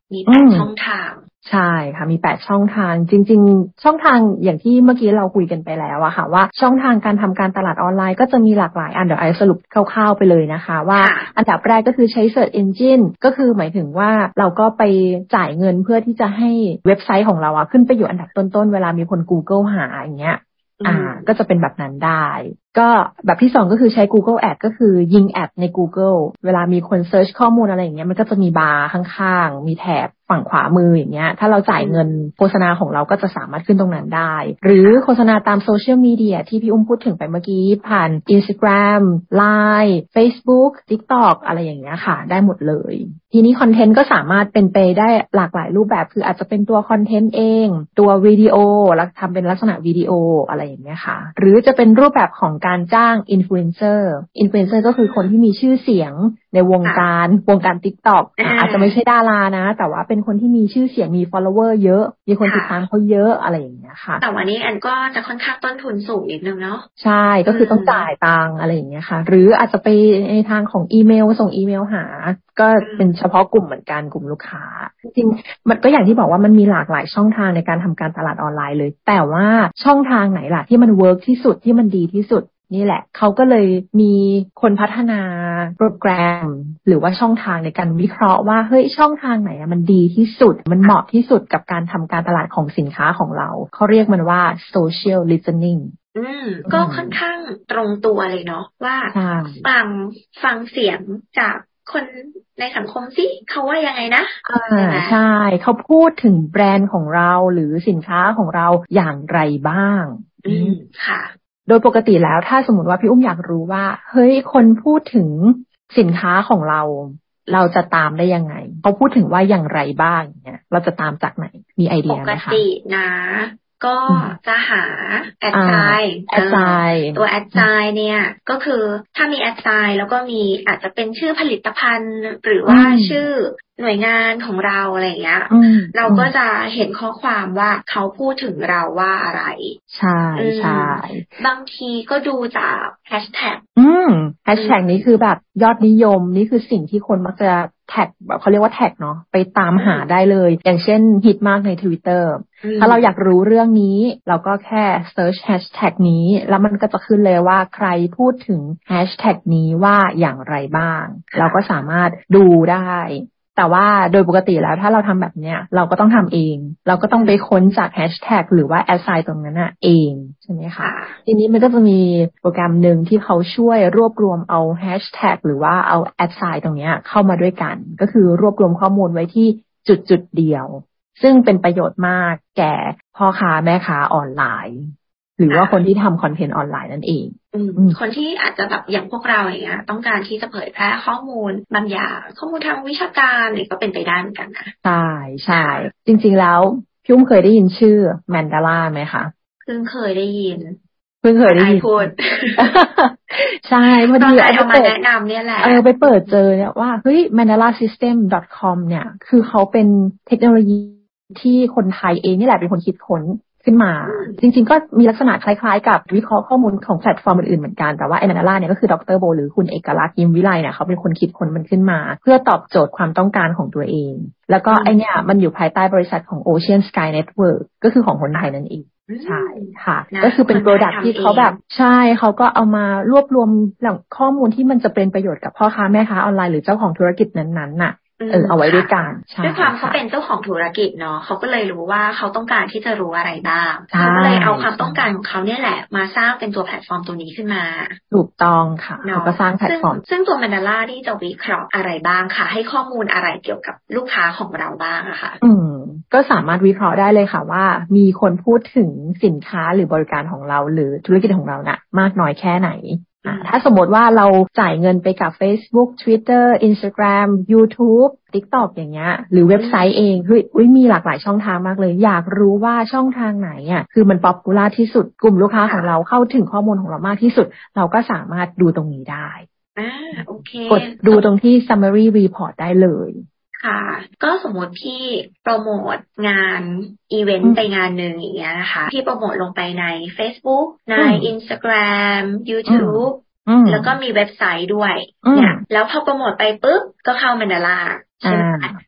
มีแปดช่องทางใช่ค่ะมีแปดช่องทางจริงๆช่องทางอย่างที่เมื่อกี้เราคุยกันไปแล้วอะค่ะว่าช่องทางการทำการตลาดออนไลน์ก็จะมีหลากหลายอันเดี๋ยวไอสรุปคร่าวๆไปเลยนะคะว่าอันดับแรกก็คือใช้ Search Engine ก็คือหมายถึงว่าเราก็ไปจ่ายเงินเพื่อที่จะให้เว็บไซต์ของเราอะขึ้นไปอยู่อันดับต้นๆเวลามีคน Google หาอย่างเงี้ยอ่าก็จะเป็นแบบนั้นได้ก็แบบที่สองก็คือใช้ Google Ads ก็คือยิงแอดใน Google เวลามีคนเซิร์ชข้อมูลอะไรอย่างเงี้ยมันก็จะมีบาร์ข้างๆมีแถบฝั่งขวามืออย่างเงี้ยถ้าเราจ่ายเงินโฆษณาของเราก็จะสามารถขึ้นตรงนั้นได้หรือโฆษณาตามโซเชียลมีเดียที่พี่อุ้มพูดถึงไปเมื่อกี้ผ่าน Instagram ไลน์ Facebook TikTok อะไรอย่างเงี้ยค่ะได้หมดเลยทีนี้คอนเทนต์ก็สามารถเป็นไปได้หลากหลายรูปแบบคืออาจจะเป็นตัวคอนเทนต์เองตัววิดีโอแล้วทำเป็นลักษณะวิดีโออะไรอย่างเงี้ยค่ะหรือจะเป็นรูปแบบของการจ้างอินฟลูเอนเซอร์อินฟลูเอนเซอร์ก็คือคนที่มีชื่อเสียงในวงการวงการ TikTok อาจจะไม่ใช่ดารานะแต่ว่าเป็นคนที่มีชื่อเสียงมี follower เยอะมีคนติดตามเขาเยอะอะไรอย่างเงี้ยค่ะแต่วันนี้อันก็จะค่อนข้างต้นทุนสูงนิดนึงเนาะใช่ก็คือต้องจ่ายตังค์อะไรอย่างเงี้ยค่ะหรืออาจจะไปในทางของอีเมลส่งอีเมลหาก็เป็นเฉพาะกลุ่มเหมือนกันกลุ่มลูกค้าจริงๆมันก็อย่างที่บอกว่ามันมีหลากหลายช่องทางในการทำการตลาดออนไลน์เลยแต่ว่าช่องทางไหนล่ะที่มันเวิร์กที่สุดที่มันดีที่สุดนี่แหละเขาก็เลยมีคนพัฒนาโปรแกรมหรือว่าช่องทางในการวิเคราะห์ว่าเฮ้ยช่องทางไหนมันดีที่สุดมันเหมาะที่สุดกับการทำการตลาดของสินค้าของเราเขาเรียกมันว่า social listening อืมก็ค่อนข้างตรงตัวเลยเนาะว่าฟังฟังเสียงจากคนในสังคมสิเขาว่ายังไงนะอ่าใช่เขาพูดถึงแบรนด์ของเราหรือสินค้าของเราอย่างไรบ้างอืมค่ะโดยปกติแล้วถ้าสมมติว่าพี่อุ้มอยากรู้ว่าเฮ้ยคนพูดถึงสินค้าของเราเราจะตามได้ยังไงเขาพูดถึงว่าอย่างไรบ้างเนี่ยเราจะตามจากไหนมีไอเดียไหมคะปกตินะก็จะหาแอดไซน์แอดไซน์ตัวแอดไซน์เนี่ยก็คือถ้ามีแอดไซน์แล้วก็มีอาจจะเป็นชื่อผลิตภัณฑ์หรือว่าชื่อหน่วยงานของเราอะไรอย่างเงี้ยเราก็จะเห็นข้อความว่าเขาพูดถึงเราว่าอะไรใช่ใช่บางทีก็ดูจากแฮชแท็กอืมแฮชแท็กนี้คือแบบยอดนิยมนี่คือสิ่งที่คนมักจะแท็กแบบเขาเรียกว่าแท็กเนาะไปตามหาได้เลยอย่างเช่นฮิตมากใน Twitter ถ้าเราอยากรู้เรื่องนี้เราก็แค่ search hashtag นี้แล้วมันก็จะขึ้นเลยว่าใครพูดถึง hashtag นี้ว่าอย่างไรบ้างเราก็สามารถดูได้แต่ว่าโดยปกติแล้วถ้าเราทำแบบเนี้ยเราก็ต้องทำเองเราก็ต้องไปค้นจากแฮชแท็กหรือว่าแอดไซน์ตรงนั้นน่ะเองใช่ไหมคะทีนี้มันก็จะมีโปรแกรมหนึ่งที่เขาช่วยรวบรวมเอาแฮชแท็กหรือว่าเอาแอดไซน์ตรงเนี้ยเข้ามาด้วยกันก็คือรวบรวมข้อมูลไว้ที่จุดจุดเดียวซึ่งเป็นประโยชน์มากแก่พ่อค้าแม่ค้าออนไลน์หรือว่าคนที่ทำคอนเทนต์ออนไลน์นั่นเองคนที่อาจจะแบบอย่างพวกเราอย่างเงี้ยต้องการที่จะเผยแพร่ข้อมูลบางอย่างข้อมูลทางวิชาการนี่ก็เป็นไปได้เหมือนกันนะใช่ใช่จริงๆแล้วพี่อุ้มเคยได้ยินชื่อแมนดาร่าไหมคะเพิ่งเคยได้ยินเพิ่งเคยได้ยินพูดใช่พอดีเอามาแนะนำเนี่ยแหละเออไปเปิดเจอเนี่ยว่าเฮ้ย mandala system dot com เนี่ยคือเขาเป็นเทคโนโลยีที่คนไทยเองนี่แหละเป็นคนคิดค้นขึ้นมาจริงๆก็มีลักษณะคล้ายๆกับวิเคราะห์ข้อมูลของแพลตฟอร์มอื่นๆเหมือนกันแต่ว่าไอ้ Mandala เนี่ยก็คือดร.โบหรือคุณเอกลักษณ์ยิ้มวิไลเนี่ยเขาเป็นคนคิดค้นมันขึ้นมาเพื่อตอบโจทย์ความต้องการของตัวเองแล้วก็ไอเนี่ยมันอยู่ภายใต้บริษัทของ Ocean Sky Network ก็คือของคนไทยนั่นเองใช่ค่ะก็คือเป็นโปรดักต์ที่เขาแบบใช่เขาก็เอามารวบรวมแหล่งข้อมูลที่มันจะเป็นประโยชน์กับพ่อค้าแม่ค้าออนไลน์หรือเจ้าของธุรกิจนั้นๆน่ะเออเอาไว้ด้วยกันด้วยความเขาเป็นเจ้าของธุรกิจเนาะเขาก็เลยรู้ว่าเขาต้องการที่จะรู้อะไรบ้างเขาก็เลยเอาความต้องการของเขาเนี่ยแหละมาสร้างเป็นตัวแพลตฟอร์มตัวนี้ขึ้นมาถูกต้องค่ะเขาก็สร้างแพลตฟอร์มซึ่งตัว Mandala นี่จะวิเคราะห์อะไรบ้างค่ะให้ข้อมูลอะไรเกี่ยวกับลูกค้าของเราบ้างอะค่ะอืมก็สามารถวิเคราะห์ได้เลยค่ะว่ามีคนพูดถึงสินค้าหรือบริการของเราหรือธุรกิจของเราน่ะมากน้อยแค่ไหนถ้าสมมติว่าเราจ่ายเงินไปกับ Facebook Twitter Instagram YouTube TikTok อย่างเงี้ยหรือเว็บไซต์เองเฮ้ยมีหลากหลายช่องทางมากเลยอยากรู้ว่าช่องทางไหนอ่ะคือมันป๊อปปูล่าที่สุดกลุ่มลูกค้าของเราเข้าถึงข้อมูลของเรามากที่สุดเราก็สามารถดูตรงนี้ได้อ่าโอเคกดดูตรงที่ summary report ได้เลยค่ะก็สมมติที่โปรโมทงานอีเวนต์ไปงานหนึ่งอย่างเงี้ยนะคะที่โปรโมทลงไปใน Facebook ใน Instagram YouTube แล้วก็มีเว็บไซต์ด้วยเนี่ยแล้วพอโปรโมทไปปุ๊บก็เข้า Mandala ใช่ไหม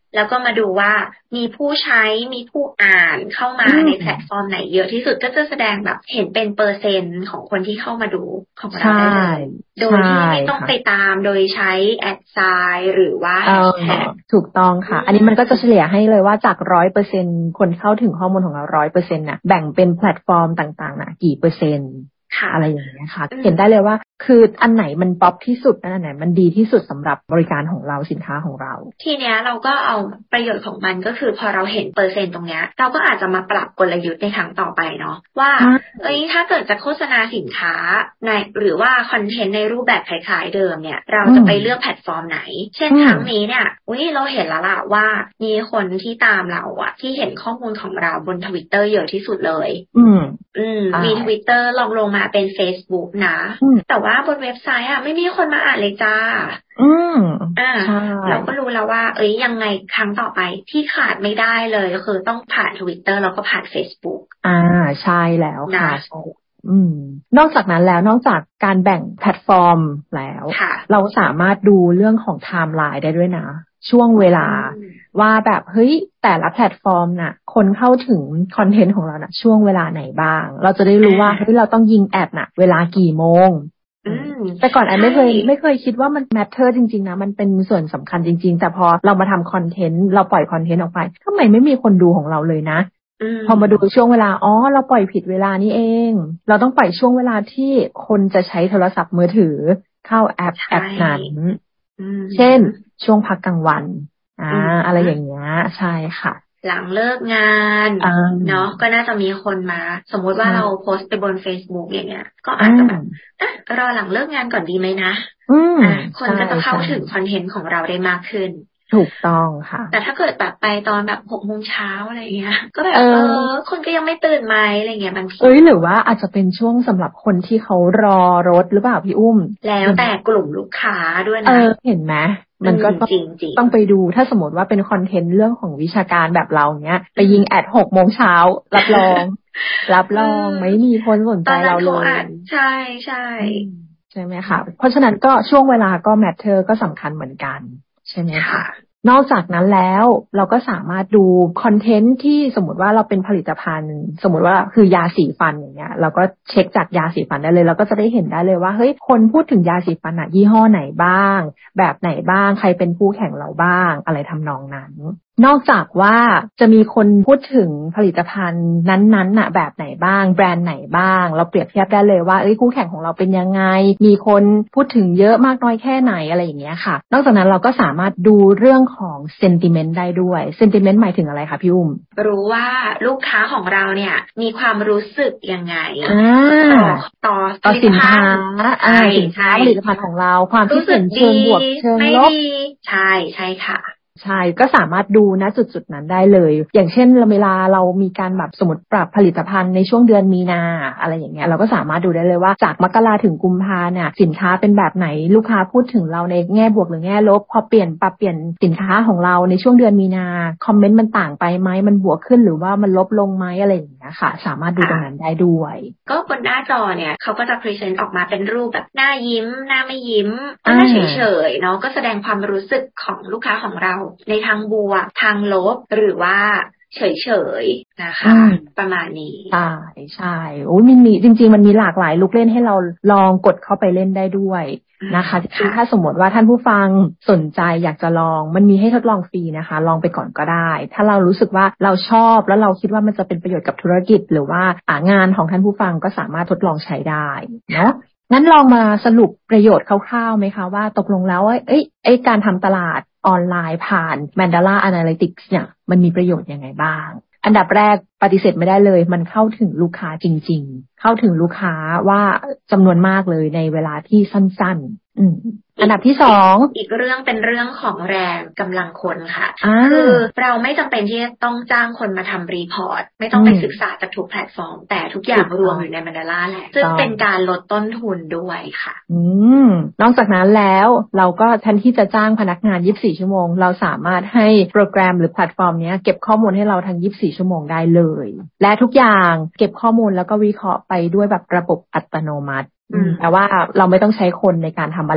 แล้วก็มาดูว่ามีผู้ใช้มีผู้อ่านเข้ามาในแพลตฟอร์มไหนเยอะที่สุดก็จะแสดงแบบเห็นเป็นเปอร์เซ็นต์ของคนที่เข้ามาดูของเราได้เลยโดยที่ไม่ต้องไปตามโดยใช้แอดไซน์หรือว่าแฮชแท็กถูกต้องค่ะอันนี้มันก็จะเฉลี่ยให้เลยว่าจาก ร้อยเปอร์เซ็นต์ คนเข้าถึงข้อมูลของเรา ร้อยเปอร์เซ็นต์ น่ะแบ่งเป็นแพลตฟอร์มต่างๆน่ะกี่เปอร์เซ็นต์อะไรอย่างเงี้ยค่ะเห็นได้เลยว่าคืออันไหนมันป๊อปที่สุดอันไหนมันดีที่สุดสำหรับบริการของเราสินค้าของเราทีเนี้ยเราก็เอาประโยชน์ของมันก็คือพอเราเห็นเปอร์เซ็นต์ตรงเนี้ยเราก็อาจจะมาปรับกลยุทธ์ในครั้งต่อไปเนาะว่าเอ้ยถ้าเกิดจะโฆษณาสินค้าในหรือว่าคอนเทนต์ในรูปแบบคล้ายๆเดิมเนี่ยเราจะไปเลือกแพลตฟอร์มไหนเช่นครั้งนี้เนี่ยอุ้ยเราเห็นแล้วล่ะว่ามีคนที่ตามเราอะที่เห็นข้อมูลของเราบน Twitter เยอะที่สุดเลยอืมอืมมี Twitter ลองลงมาเป็น Facebook นะแต่ว่าบนเว็บไซต์อ่ะไม่มีคนมาอ่านเลยจ้าอืมอ่าเราก็รู้แล้วว่าเอ้ยยังไงครั้งต่อไปที่ขาดไม่ได้เลยก็คือต้องผ่าน Twitter แล้วก็ผ่าน Facebook อ่าใช่แล้วค่ะใช่อืมนอกจากนั้นแล้วนอกจากการแบ่งแพลตฟอร์มแล้วเราสามารถดูเรื่องของไทม์ไลน์ได้ด้วยนะช่วงเวลาว่าแบบเฮ้ยแต่ละแพลตฟอร์มน่ะคนเข้าถึงคอนเทนต์ของเราน่ะช่วงเวลาไหนบ้างเราจะได้รู้ว่าเฮ้ยเราต้องยิงแอดน่ะเวลากี่โมงแต่ก่อนแอนไม่เคยไม่เคยคิดว่ามันแมทเทอร์จริงๆนะมันเป็นส่วนสำคัญจริงๆแต่พอเรามาทำคอนเทนต์เราปล่อยคอนเทนต์ออกไปทำไมไม่มีคนดูของเราเลยนะพอมาดูช่วงเวลาอ๋อเราปล่อยผิดเวลานี่เองเราต้องปล่อยช่วงเวลาที่คนจะใช้โทรศัพท์มือถือเข้าแอปแอปนั้นเช่นช่วงพักกลางวันอ่าอะไรอย่างเงี้ยใช่ค่ะหลังเลิกงานเนาะก็น่าจะมีคนมาสมมุติว่าเราโพสต์ไปบน Facebook อย่างเงี้ยก็อาจจะแบบอ่ะรอหลังเลิกงานก่อนดีไหมนะอ่าคนก็จะเข้าถึงคอนเทนต์ของเราได้มากขึ้นถูกต้องค่ะแต่ถ้าเกิดแบบไปตอนแบบหกโมงเช้าอะไรเงี้ยก็แบบเออคนก็ยังไม่ตื่นไหมอะไรเงี้ยบางทีเอ้ยหรือว่าอาจจะเป็นช่วงสำหรับคนที่เขารอรถหรือเปล่าพี่อุ้มแล้วแต่กลุ่มลูกค้าด้วยนะเออเห็นไหมมันก็ต้องต้องไปดูถ้าสมมติว่าเป็นคอนเทนต์เรื่องของวิชาการแบบเราเนี้ยไปยิงแอดหกโมงเช้ารับรองรับรองไม่มีคนสนใจเราเลยใช่ใช่ใช่ไหมคะเพราะฉะนั้นก็ช่วงเวลาก็แมทเทอร์ก็สำคัญเหมือนกันใช่ไหมคะนอกจากนั้นแล้วเราก็สามารถดูคอนเทนต์ที่สมมติว่าเราเป็นผลิตภัณฑ์สมมติว่าคือยาสีฟันอย่างเงี้ยเราก็เช็คจากยาสีฟันได้เลยเราก็จะได้เห็นได้เลยว่าเฮ้ยคนพูดถึงยาสีฟันอะยี่ห้อไหนบ้างแบบไหนบ้างใครเป็นคู่แข่งเราบ้างอะไรทำนองนั้นนอกจากว่าจะมีคนพูดถึงผลิตภัณฑ์นั้นๆน่ะแบบไหนบ้างแบรนด์ไหนบ้างเราเปรียบเทียบได้เลยว่าเอ้ยคู่แข่งของเราเป็นยังไงมีคนพูดถึงเยอะมากน้อยแค่ไหนอะไรอย่างเงี้ยค่ะนอกจากนั้นเราก็สามารถดูเรื่องของเซนติเมนต์ได้ด้วยเซนติเมนต์หมายถึงอะไรคะพี่อุ้มรู้ว่าลูกค้าของเราเนี่ยมีความรู้สึกยังไงต่อต่อสินค้าอ่าสินค้าผลิตภัณฑ์ของเราความคิดเห็นเชิงบวกเชิงลบใช่ใช่ค่ะใช่ก็สามารถดูณจุดๆนั้นได้เลยอย่างเช่นเวลาเรามีการแบบสมมติปรับผลิตภัณฑ์ในช่วงเดือนมีนาอะไรอย่างเงี้ยเราก็สามารถดูได้เลยว่าจากมกราถึงกุมภาเนี่ยสินค้าเป็นแบบไหนลูกค้าพูดถึงเราในแง่บวกหรือแง่ลบพอเปลี่ยนปรับเปลี่ยนสินค้าของเราในช่วงเดือนมีนาคอมเมนต์มันต่างไปไหมมันบวกขึ้นหรือว่ามันลบลงไหมอะไรอย่างเงี้ยค่ะสามารถดูตรงนั้นได้ด้วยก็บนหน้าจอเนี่ยเขาก็จะพรีเซนต์ออกมาเป็นรูปแบบหน้ายิ้มหน้าไม่ยิ้มหน้าเฉยๆเนาะก็แสดงความรู้สึกของลูกค้าของเราในทางบวกทางลบหรือว่าเฉยๆนะคะประมาณนี้ใช่ใช่โอ้ยมันมีจริงๆมันมีหลากหลายลูกเล่นให้เราลองกดเข้าไปเล่นได้ด้วยนะคะคือถ้าสมมติว่าท่านผู้ฟังสนใจอยากจะลองมันมีให้ทดลองฟรีนะคะลองไปก่อนก็ได้ถ้าเรารู้สึกว่าเราชอบแล้วเราคิดว่ามันจะเป็นประโยชน์กับธุรกิจหรือว่าอ่างานของท่านผู้ฟังก็สามารถทดลองใช้ได้เนาะงั้นลองมาสรุปประโยชน์คร่าวๆไหมคะว่าตกลงแล้วว่าเอ้ยไอ้การทำตลาดออนไลน์ผ่าน Mandala Analytics เนี่ยมันมีประโยชน์ยังไงบ้างอันดับแรกปฏิเสธไม่ได้เลยมันเข้าถึงลูกค้าจริงๆเข้าถึงลูกค้าว่าจำนวนมากเลยในเวลาที่สั้นๆอืมอันดับที่สองอีกเรื่องเป็นเรื่องของแรงกำลังคนค่ะคือเราไม่จำเป็นที่จะต้องจ้างคนมาทำรีพอร์ตไม่ต้องไปศึกษาจากทุกแพลตฟอร์มแต่ทุกอย่างรวมอยู่ใน Mandala แหละซึ่งเป็นการลดต้นทุนด้วยค่ะอืมนอกจากนั้นแล้วเราก็แทนที่จะจ้างพนักงานยี่สิบสี่ชั่วโมงเราสามารถให้โปรแกรมหรือแพลตฟอร์มนี้เก็บข้อมูลให้เราทั้งยี่สิบสี่ชั่วโมงได้เลยและทุกอย่างเก็บข้อมูลแล้วก็วิเคราะห์ไปด้วยแบบระบบอัตโนมัติแต่ว่าเราไม่ต้องใช้คนในการทำอะไรเลย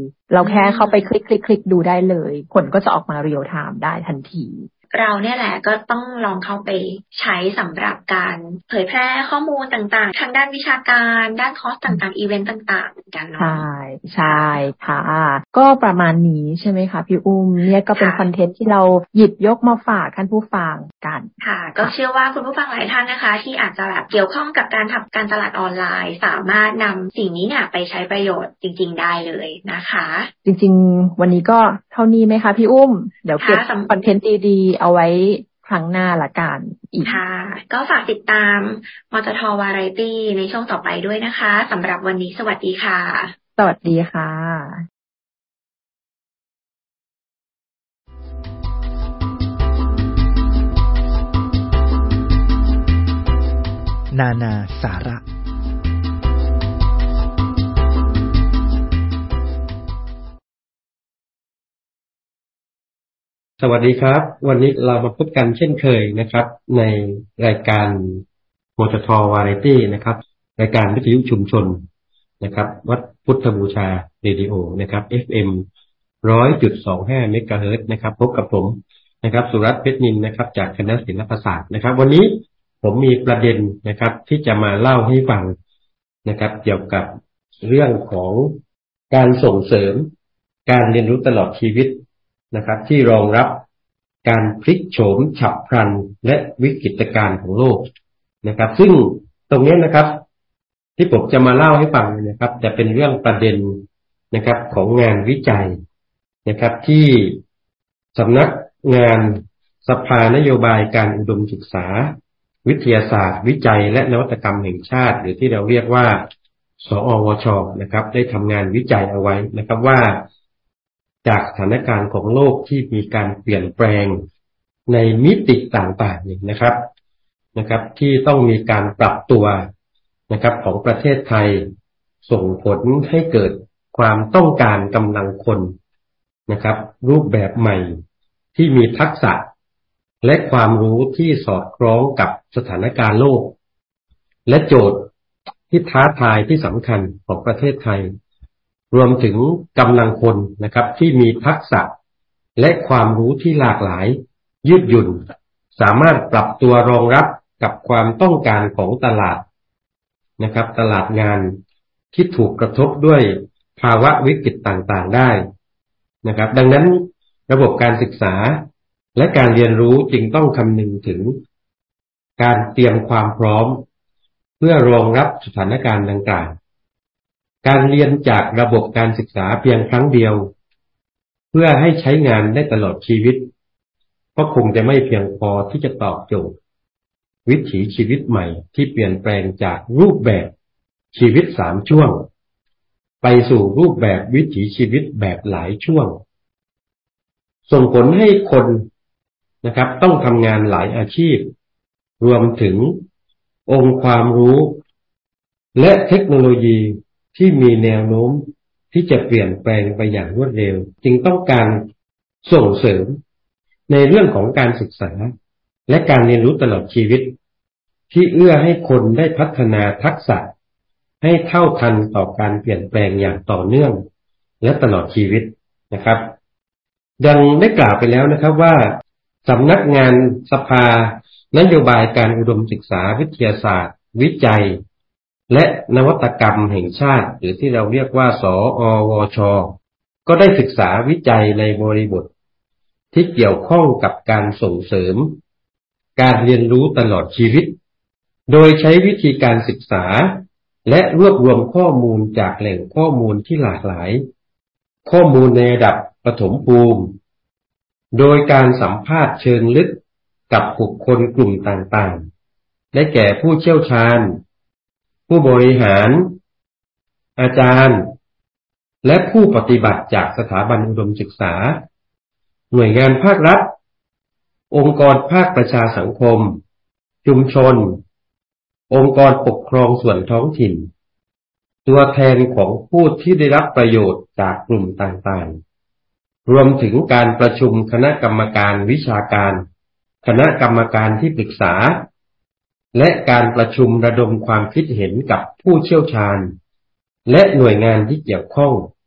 เราแค่เข้าไปคลิกคลิกคลิกดูได้เลยผลก็จะออกมาเรียลไทม์ได้ทันทีเราเนี่ยแหละก็ต้องลองเข้าไปใช้สำหรับการเผยแพร่ข้อมูลต่างๆทางด้านวิชาการด้านคอร์สต่างๆอีเวนต์ต่างๆเหมือนกันเนาะใช่ใช่ค่ะก็ประมาณนี้ใช่ไหมคะพี่อุ้มเนี่ยก็เป็นคอนเทนต์ที่เราหยิบยกมาฝากท่านผู้ฟังกันค่ะก็เชื่อว่าคุณผู้ฟังหลายท่านนะคะที่อาจจะแบบเกี่ยวข้องกับการทำการตลาดออนไลน์สามารถนำสิ่งนี้เนี่ยไปใช้ประโยชน์จริงๆได้เลยนะคะจริงๆวันนี้ก็เท่านี้ไหมคะพี่อุ้มเดี๋ยวเก็บคอนเทนต์ดีๆเอาไว้ครั้งหน้าละกันอีกค่ะก็ฝากติดตามมจท.วาไรตี้ในช่วงต่อไปด้วยนะคะสำหรับวันนี้สวัสดีค่ะสวัสดีค่ะนานาสาระสวัสดีครับวันนี้เรามาพบกันเช่นเคยนะครับในรายการมจท.วาไรตี้นะครับรายการวิทยุชุมชนนะครับวัดพุทธบูชาเรดิโอนะครับ เอฟ เอ็ม หนึ่งร้อยจุดสองห้า เมกะเฮิรตซ์นะครับพบกับผมนะครับสุรัตน์เพชรนินนะครับจากคณะศิลปศาสตร์นะครับวันนี้ผมมีประเด็นนะครับที่จะมาเล่าให้ฟังนะครับเกี่ยวกับเรื่องของการส่งเสริมการเรียนรู้ตลอดชีวิตนะครับที่รองรับการพลิกโฉมฉับพลันและวิกฤตการณ์ของโลกนะครับซึ่งตรงนี้นะครับที่ผมจะมาเล่าให้ฟังนะครับจะเป็นเรื่องประเด็นนะครับของงานวิจัยนะครับที่สำนักงานสภานโยบายการอุดมศึกษาวิทยาศาสตร์วิจัยและนวัตกรรมแห่งชาติหรือที่เราเรียกว่าสอวช.นะครับได้ทำงานวิจัยเอาไว้นะครับว่าจากสถานการณ์ของโลกที่มีการเปลี่ยนแปลงในมิติต่างๆนี่นะครับนะครับที่ต้องมีการปรับตัวนะครับของประเทศไทยส่งผลให้เกิดความต้องการกำลังคนนะครับรูปแบบใหม่ที่มีทักษะและความรู้ที่สอดคล้องกับสถานการณ์โลกและโจทย์ที่ท้าทายที่สำคัญของประเทศไทยรวมถึงกำลังคนนะครับที่มีทักษะและความรู้ที่หลากหลายยืดหยุ่นสามารถปรับตัวรองรับกับความต้องการของตลาดนะครับตลาดงานที่ถูกกระทบด้วยภาวะวิกฤตต่างๆได้นะครับดังนั้นระบบการศึกษาและการเรียนรู้จึงต้องคำนึงถึงการเตรียมความพร้อมเพื่อรองรับสถานการณ์ดังกล่าวการเรียนจากระบบการศึกษาเพียงครั้งเดียวเพื่อให้ใช้งานได้ตลอดชีวิตก็คงจะไม่เพียงพอที่จะตอบโจทย์วิถีชีวิตใหม่ที่เปลี่ยนแปลงจากรูปแบบชีวิตสามช่วงไปสู่รูปแบบวิถีชีวิตแบบหลายช่วงส่งผลให้คนนะครับต้องทำงานหลายอาชีพรวมถึงองค์ความรู้และเทคโนโลยีที่มีแนวโน้มที่จะเปลี่ยนแปลงไปอย่างรวดเร็วจึงต้องการส่งเสริมในเรื่องของการศึกษาและการเรียนรู้ตลอดชีวิตที่เอื้อให้คนได้พัฒนาทักษะให้เท่าทันต่อการเปลี่ยนแปลงอย่างต่อเนื่องและตลอดชีวิตนะครับดังได้กล่าวไปแล้วนะครับว่าสำนักงานสภานโยบายการอุดมศึกษาวิทยาศาสตร์วิจัยและนวัตกรรมแห่งชาติหรือที่เราเรียกว่าสอวช.ก็ได้ศึกษาวิจัยในบริบทที่เกี่ยวข้องกับการส่งเสริมการเรียนรู้ตลอดชีวิตโดยใช้วิธีการศึกษาและรวบรวมข้อมูลจากแหล่งข้อมูลที่หลากหลายข้อมูลในระดับประถมภูมิโดยการสัมภาษณ์เชิงลึกกับบุคคลกลุ่มต่างๆได้แก่ผู้เชี่ยวชาญผู้บริหารอาจารย์และผู้ปฏิบัติจากสถาบันอุดมศึกษาหน่วยงานภาครัฐองค์กรภาคประชาสังคมชุมชนองค์กรปกครองส่วนท้องถิ่นตัวแทนของผู้ที่ได้รับประโยชน์จากกลุ่มต่างๆรวมถึงการประชุมคณะกรรมการวิชาการคณะกรรมการที่ปรึกษาและการประชุมระดมความคิดเห็นกับผู้เชี่ยวชาญและหน่วยงานที่เกี่ยวข้อง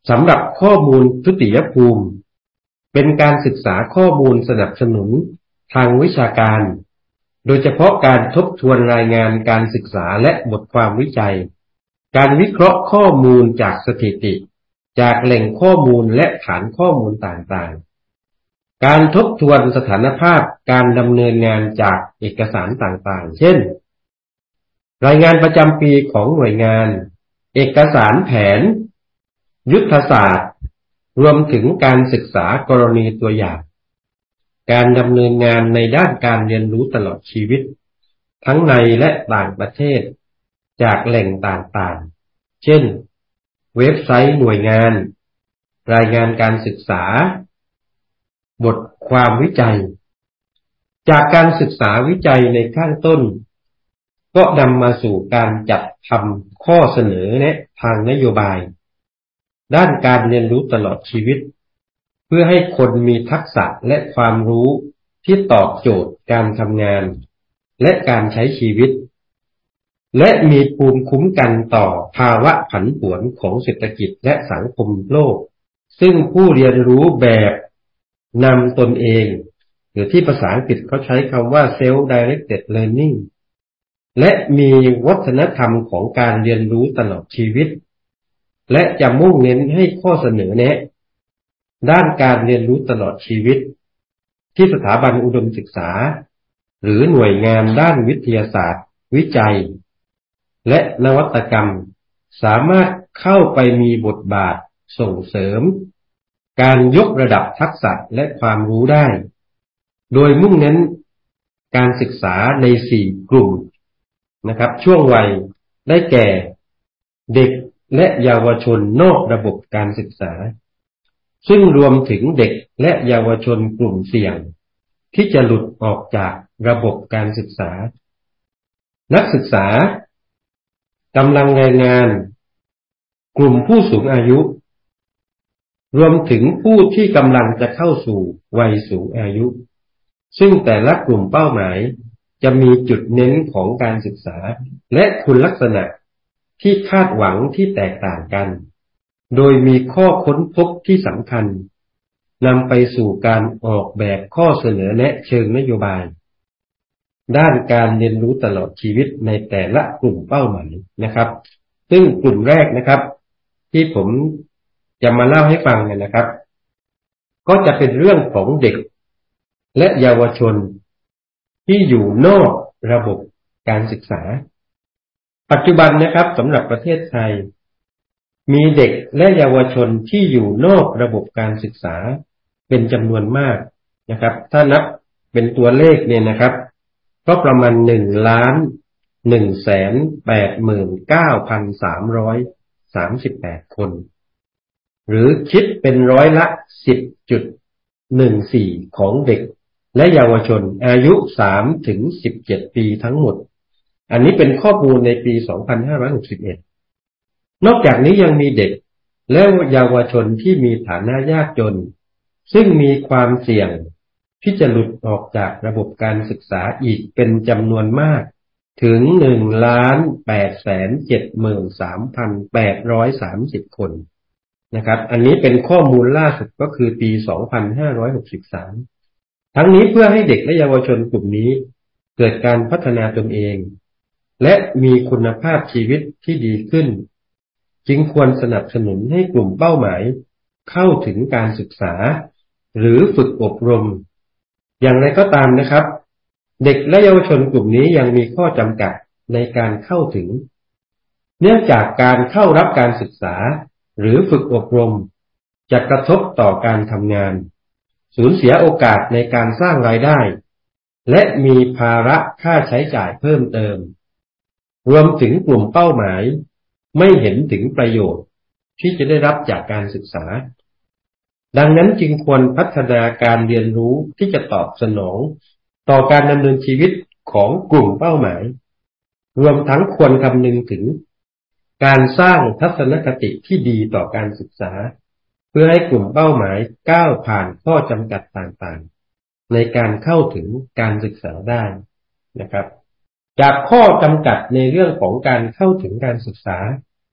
สำหรับข้อมูลทุติยภูมิเป็นการศึกษาข้อมูลสนับสนุนทางวิชาการโดยเฉพาะการทบทวนรายงานการศึกษาและบทความวิจัยการวิเคราะห์ข้อมูลจากสถิติจากแหล่งข้อมูลและฐานข้อมูลต่างๆการทบทวนสถานภาพการดำเนินงานจากเอกสารต่างๆเช่นรายงานประจำปีของหน่วยงานเอกสารแผนยุทธศาสตร์รวมถึงการศึกษากรณีตัวอย่างการดำเนินงานในด้านการเรียนรู้ตลอดชีวิตทั้งในและต่างประเทศจากแหล่งต่างๆเช่นเว็บไซต์หน่วยงานรายงานการศึกษาบทความวิจัยจากการศึกษาวิจัยในข้างต้นก็นำมาสู่การจัดทำข้อเสนอแนะทางนโยบายด้านการเรียนรู้ตลอดชีวิตเพื่อให้คนมีทักษะและความรู้ที่ตอบโจทย์การทำงานและการใช้ชีวิตและมีภูมิคุ้มกันต่อภาวะผันผวนของเศรษฐกิจและสังคมโลกซึ่งผู้เรียนรู้แบบนำตนเองหรือที่ภาษาอังกฤษเขาใช้คำว่า self directed learning และมีวัฒนธรรมของการเรียนรู้ตลอดชีวิตและจะมุ่งเน้นให้ข้อเสนอแนะด้านการเรียนรู้ตลอดชีวิตที่สถาบันอุดมศึกษาหรือหน่วยงานด้านวิทยาศาสตร์วิจัยและนวัตกรรมสามารถเข้าไปมีบทบาทส่งเสริมการยกระดับทักษะและความรู้ได้โดยมุ่งเน้นการศึกษาในสี่กลุ่มนะครับช่วงวัยได้แก่เด็กและเยาวชนนอกระบบการศึกษาซึ่งรวมถึงเด็กและเยาวชนกลุ่มเสี่ยงที่จะหลุดออกจากระบบการศึกษานักศึกษากำลังแรงงานกลุ่มผู้สูงอายุรวมถึงผู้ที่กำลังจะเข้าสู่วัยสูงอายุซึ่งแต่ละกลุ่มเป้าหมายจะมีจุดเน้นของการศึกษาและคุณลักษณะที่คาดหวังที่แตกต่างกันโดยมีข้อค้นพบที่สำคัญนำไปสู่การออกแบบข้อเสนอแนะเชิงนโยบายด้านการเรียนรู้ตลอดชีวิตในแต่ละกลุ่มเป้าหมายนะครับซึ่งกลุ่มแรกนะครับที่ผมจะมาเล่าให้ฟังกันนะครับก็จะเป็นเรื่องของเด็กและเยาวชนที่อยู่นอกระบบการศึกษาปัจจุบันนะครับสำหรับประเทศไทยมีเด็กและเยาวชนที่อยู่นอกระบบการศึกษาเป็นจำนวนมากนะครับถ้านับเป็นตัวเลขเนี่ยนะครับก็ประมาณหนึ่งล้านหนึ่งแสนแปดหมื่นเก้าพันสามร้อยสามสิบแปดคนหรือคิดเป็นร้อยละ สิบจุดหนึ่งสี่ ของเด็กและเยาวชนอายุสามถึงสิบเจ็ดปีทั้งหมดอันนี้เป็นข้อมูลในปีสองพันห้าร้อยหกสิบเอ็ดนอกจากนี้ยังมีเด็กและเยาวชนที่มีฐานะยากจนซึ่งมีความเสี่ยงที่จะหลุดออกจากระบบการศึกษาอีกเป็นจำนวนมากถึง หนึ่งล้านแปดแสนเจ็ดหมื่นสามพันแปดร้อยสามสิบคนนะครับอันนี้เป็นข้อมูลล่าสุดก็คือปีสองพันห้าร้อยหกสิบสามทั้งนี้เพื่อให้เด็กและเยาวชนกลุ่มนี้เกิดการพัฒนาตนเองและมีคุณภาพชีวิตที่ดีขึ้นจึงควรสนับสนุนให้กลุ่มเป้าหมายเข้าถึงการศึกษาหรือฝึกอบรมอย่างไรก็ตามนะครับเด็กและเยาวชนกลุ่มนี้ยังมีข้อจำกัดในการเข้าถึงเนื่องจากการเข้ารับการศึกษาหรือฝึกอบรมจะกระทบต่อการทำงานสูญเสียโอกาสในการสร้างรายได้และมีภาระค่าใช้จ่ายเพิ่มเติมรวมถึงกลุ่มเป้าหมายไม่เห็นถึงประโยชน์ที่จะได้รับจากการศึกษาดังนั้นจึงควรพัฒนาการเรียนรู้ที่จะตอบสนองต่อการดำเนินชีวิตของกลุ่มเป้าหมายรวมทั้งควรคำนึงถึงการสร้างทัศนคติที่ดีต่อการศึกษาเพื่อให้กลุ่มเป้าหมายก้าวผ่านข้อจำกัดต่างๆในการเข้าถึงการศึกษาได้นะครับจากข้อจำกัดในเรื่องของการเข้าถึงการศึกษา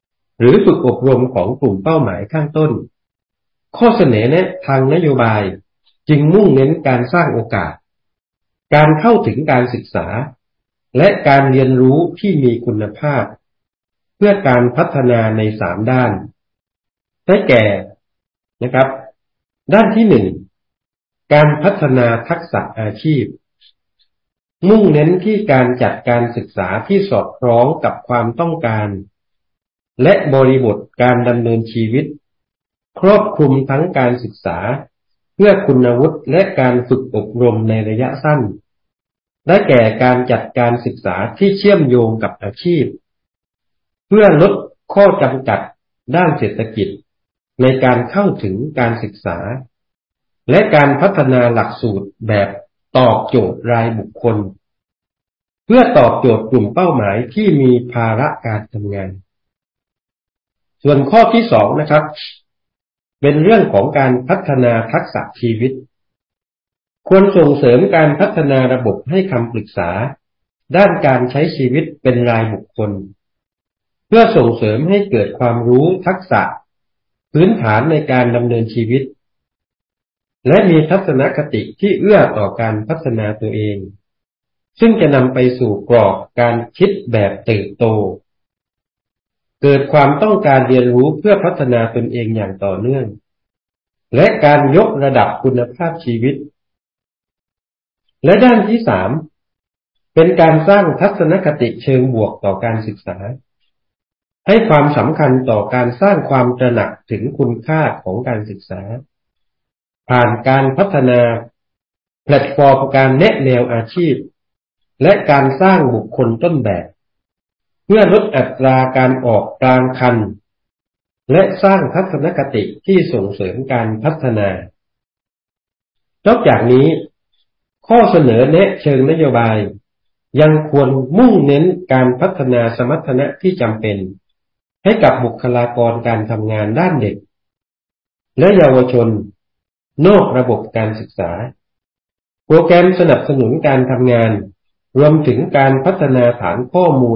หรือฝึกอบรมของกลุ่มเป้าหมายข้างต้นข้อเสนอแนะทางนโยบายจึงมุ่งเน้นการสร้างโอกาสการเข้าถึงการศึกษาและการเรียนรู้ที่มีคุณภาพเพื่อการพัฒนาในสามด้านได้แก่นะครับด้านที่หนึ่งการพัฒนาทักษะอาชีพมุ่งเน้นที่การจัดการศึกษาที่สอดคล้องกับความต้องการและบริบทการดำเนินชีวิตครอบคลุมทั้งการศึกษาเพื่อคุณวุฒิและการฝึกอบรมในระยะสั้นได้แก่การจัดการศึกษาที่เชื่อมโยงกับอาชีพเพื่อลดข้อจำกัดด้านเศรษฐกิจในการเข้าถึงการศึกษาและการพัฒนาหลักสูตรแบบตอบโจทย์รายบุคคลเพื่อตอบโจทย์กลุ่มเป้าหมายที่มีภาระการทำงานส่วนข้อที่สองนะครับเป็นเรื่องของการพัฒนาทักษะชีวิตควรส่งเสริมการพัฒนาระบบให้คำปรึกษาด้านการใช้ชีวิตเป็นรายบุคคลเพื่อส่งเสริมให้เกิดความรู้ทักษะพื้นฐานในการดำเนินชีวิตและมีทัศนคติที่เอื้อต่อการพัฒนาตัวเองซึ่งจะนำไปสู่กรอบการคิดแบบเติบโตเกิดความต้องการเรียนรู้เพื่อพัฒนาตนเองอย่างต่อเนื่องและการยกระดับคุณภาพชีวิตและด้านที่สามเป็นการสร้างทัศนคติเชิงบวกต่อการศึกษาให้ความสำคัญต่อการสร้างความตระหนักถึงคุณค่าของการศึกษาผ่านการพัฒนาแพลตฟอร์มการแนะแนวอาชีพและการสร้างบุคคลต้นแบบเพื่อลดอัตราการออกกลางคันและสร้างทัศนคติที่ส่งเสริมการพัฒนานอกจากนี้ข้อเสนอแนะเชิงนโยบายยังควรมุ่งเน้นการพัฒนาสมรรถนะที่จำเป็นให้กับบุคลากรการทำงานด้านเด็กและเยาวชนนอกระบบการศึกษาโปรแกรมสนับสนุนการทำงานรวมถึงการพัฒนาฐานข้อมูล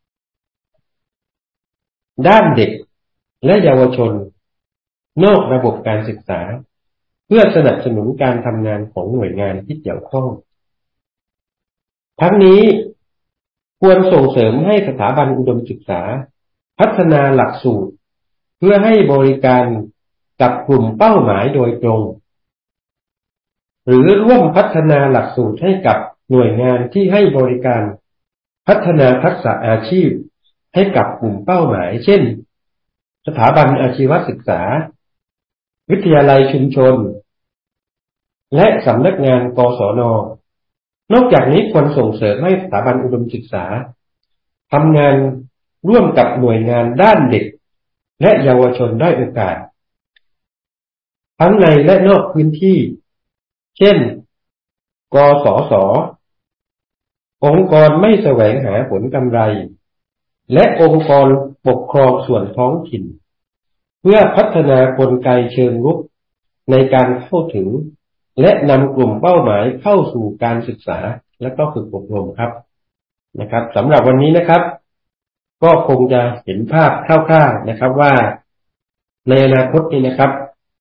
ด้านเด็กและเยาวชนนอกระบบการศึกษาเพื่อสนับสนุนการทำงานของหน่วยงานที่เกี่ยวข้องทั้งนี้ควรส่งเสริมให้สถาบันอุดมศึกษาพัฒนาหลักสูตรเพื่อให้บริการกับกลุ่มเป้าหมายโดยตรงหรือร่วมพัฒนาหลักสูตรให้กับหน่วยงานที่ให้บริการพัฒนาทักษะอาชีพให้กับกลุ่มเป้าหมายเช่นสถาบันอาชีวศึกษาวิทยาลัยชุมชนและสำนักงานกศน.นอกจากนี้ควรส่งเสริมให้สถาบันอุดมศึกษาทำงานร่วมกับหน่วยงานด้านเด็กและเยาวชนได้โอกาสทั้งในและนอกพื้นที่เช่นกสศองค์กรไม่แสวงหาผลกำไรและองค์กรปกครองส่วนท้องถิ่นเพื่อพัฒนากลไกเชิงรุกในการเข้าถึงและนำกลุ่มเป้าหมายเข้าสู่การศึกษาและก็ฝึกอบรมครับนะครับสำหรับวันนี้นะครับก็คงจะเห็นภาพคร่าวๆนะครับว่าในอนาคตนี้นะครับ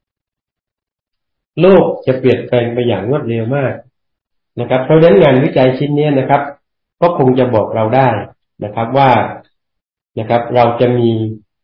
โลกจะเปลี่ยนแปลงไปอย่างรวดเร็วมากนะครับเพราะฉะนั้นงานวิจัยชิ้นนี้นะครับก็คงจะบอกเราได้นะครับว่านะครับเราจะมี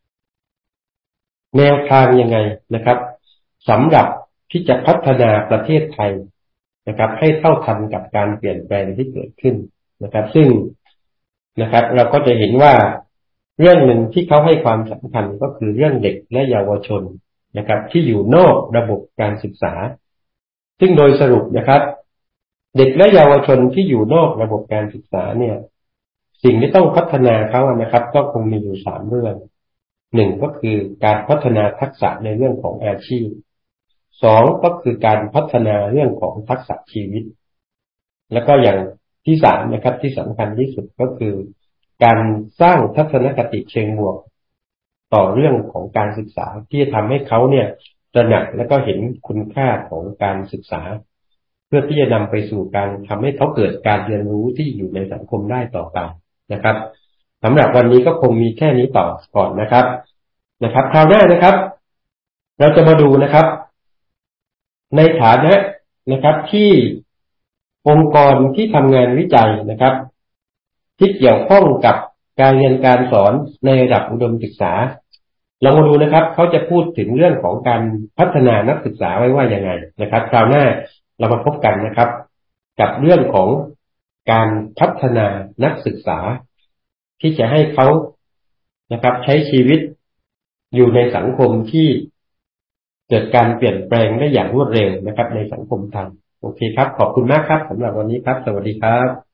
แนวทางยังไงนะครับสำหรับที่จะพัฒนาประเทศไทยนะครับให้เท่าทันกับการเปลี่ยนแปลงที่เกิดขึ้นนะครับซึ่งนะครับเราก็จะเห็นว่าเรื่องหนึ่งที่เขาให้ความสำคัญก็คือเรื่องเด็กและเยาวชนนะครับที่อยู่นอกระบบการศึกษาซึ่งโดยสรุปนะครับเด็กและเยาวชนที่อยู่นอกระบบการศึกษาเนี่ยสิ่งที่ต้องพัฒนาเขานะครับก็คงมีอยู่สามเรื่องหนึ่งก็คือการพัฒนาทักษะในเรื่องของอาชีพสองก็คือการพัฒนาเรื่องของทักษะชีวิตแล้วก็อย่างที่สามนะครับที่สำคัญที่สุดก็คือการสร้างทัศนคติเชิงบวกต่อเรื่องของการศึกษาที่จะทำให้เขาเนี่ยตระหนักและก็เห็นคุณค่าของการศึกษาเพื่อที่จะนำไปสู่การทำให้เขาเกิดการเรียนรู้ที่อยู่ในสังคมได้ต่อไปนะครับสำหรับวันนี้ก็คงมีแค่นี้ต่อก่อนนะครับนะครับคราวหน้านะครับเราจะมาดูนะครับในฐานะนะครับที่องค์กรที่ทำงานวิจัยนะครับที่เกี่ยวข้องกับการเรียนการสอนในระดับอุดมศึกษาเรามาดูนะครับเขาจะพูดถึงเรื่องของการพัฒนานักศึกษาไว้ว่ายังไงนะครับคราวหน้าเรามาพบกันนะครับกับเรื่องของการพัฒนานักศึกษาที่จะให้เขานะครับใช้ชีวิตอยู่ในสังคมที่เกิดการเปลี่ยนแปลงได้อย่างรวดเร็วนะครับในสังคมไทยโอเคครับขอบคุณมากครับสำหรับวันนี้ครับสวัสดีครับ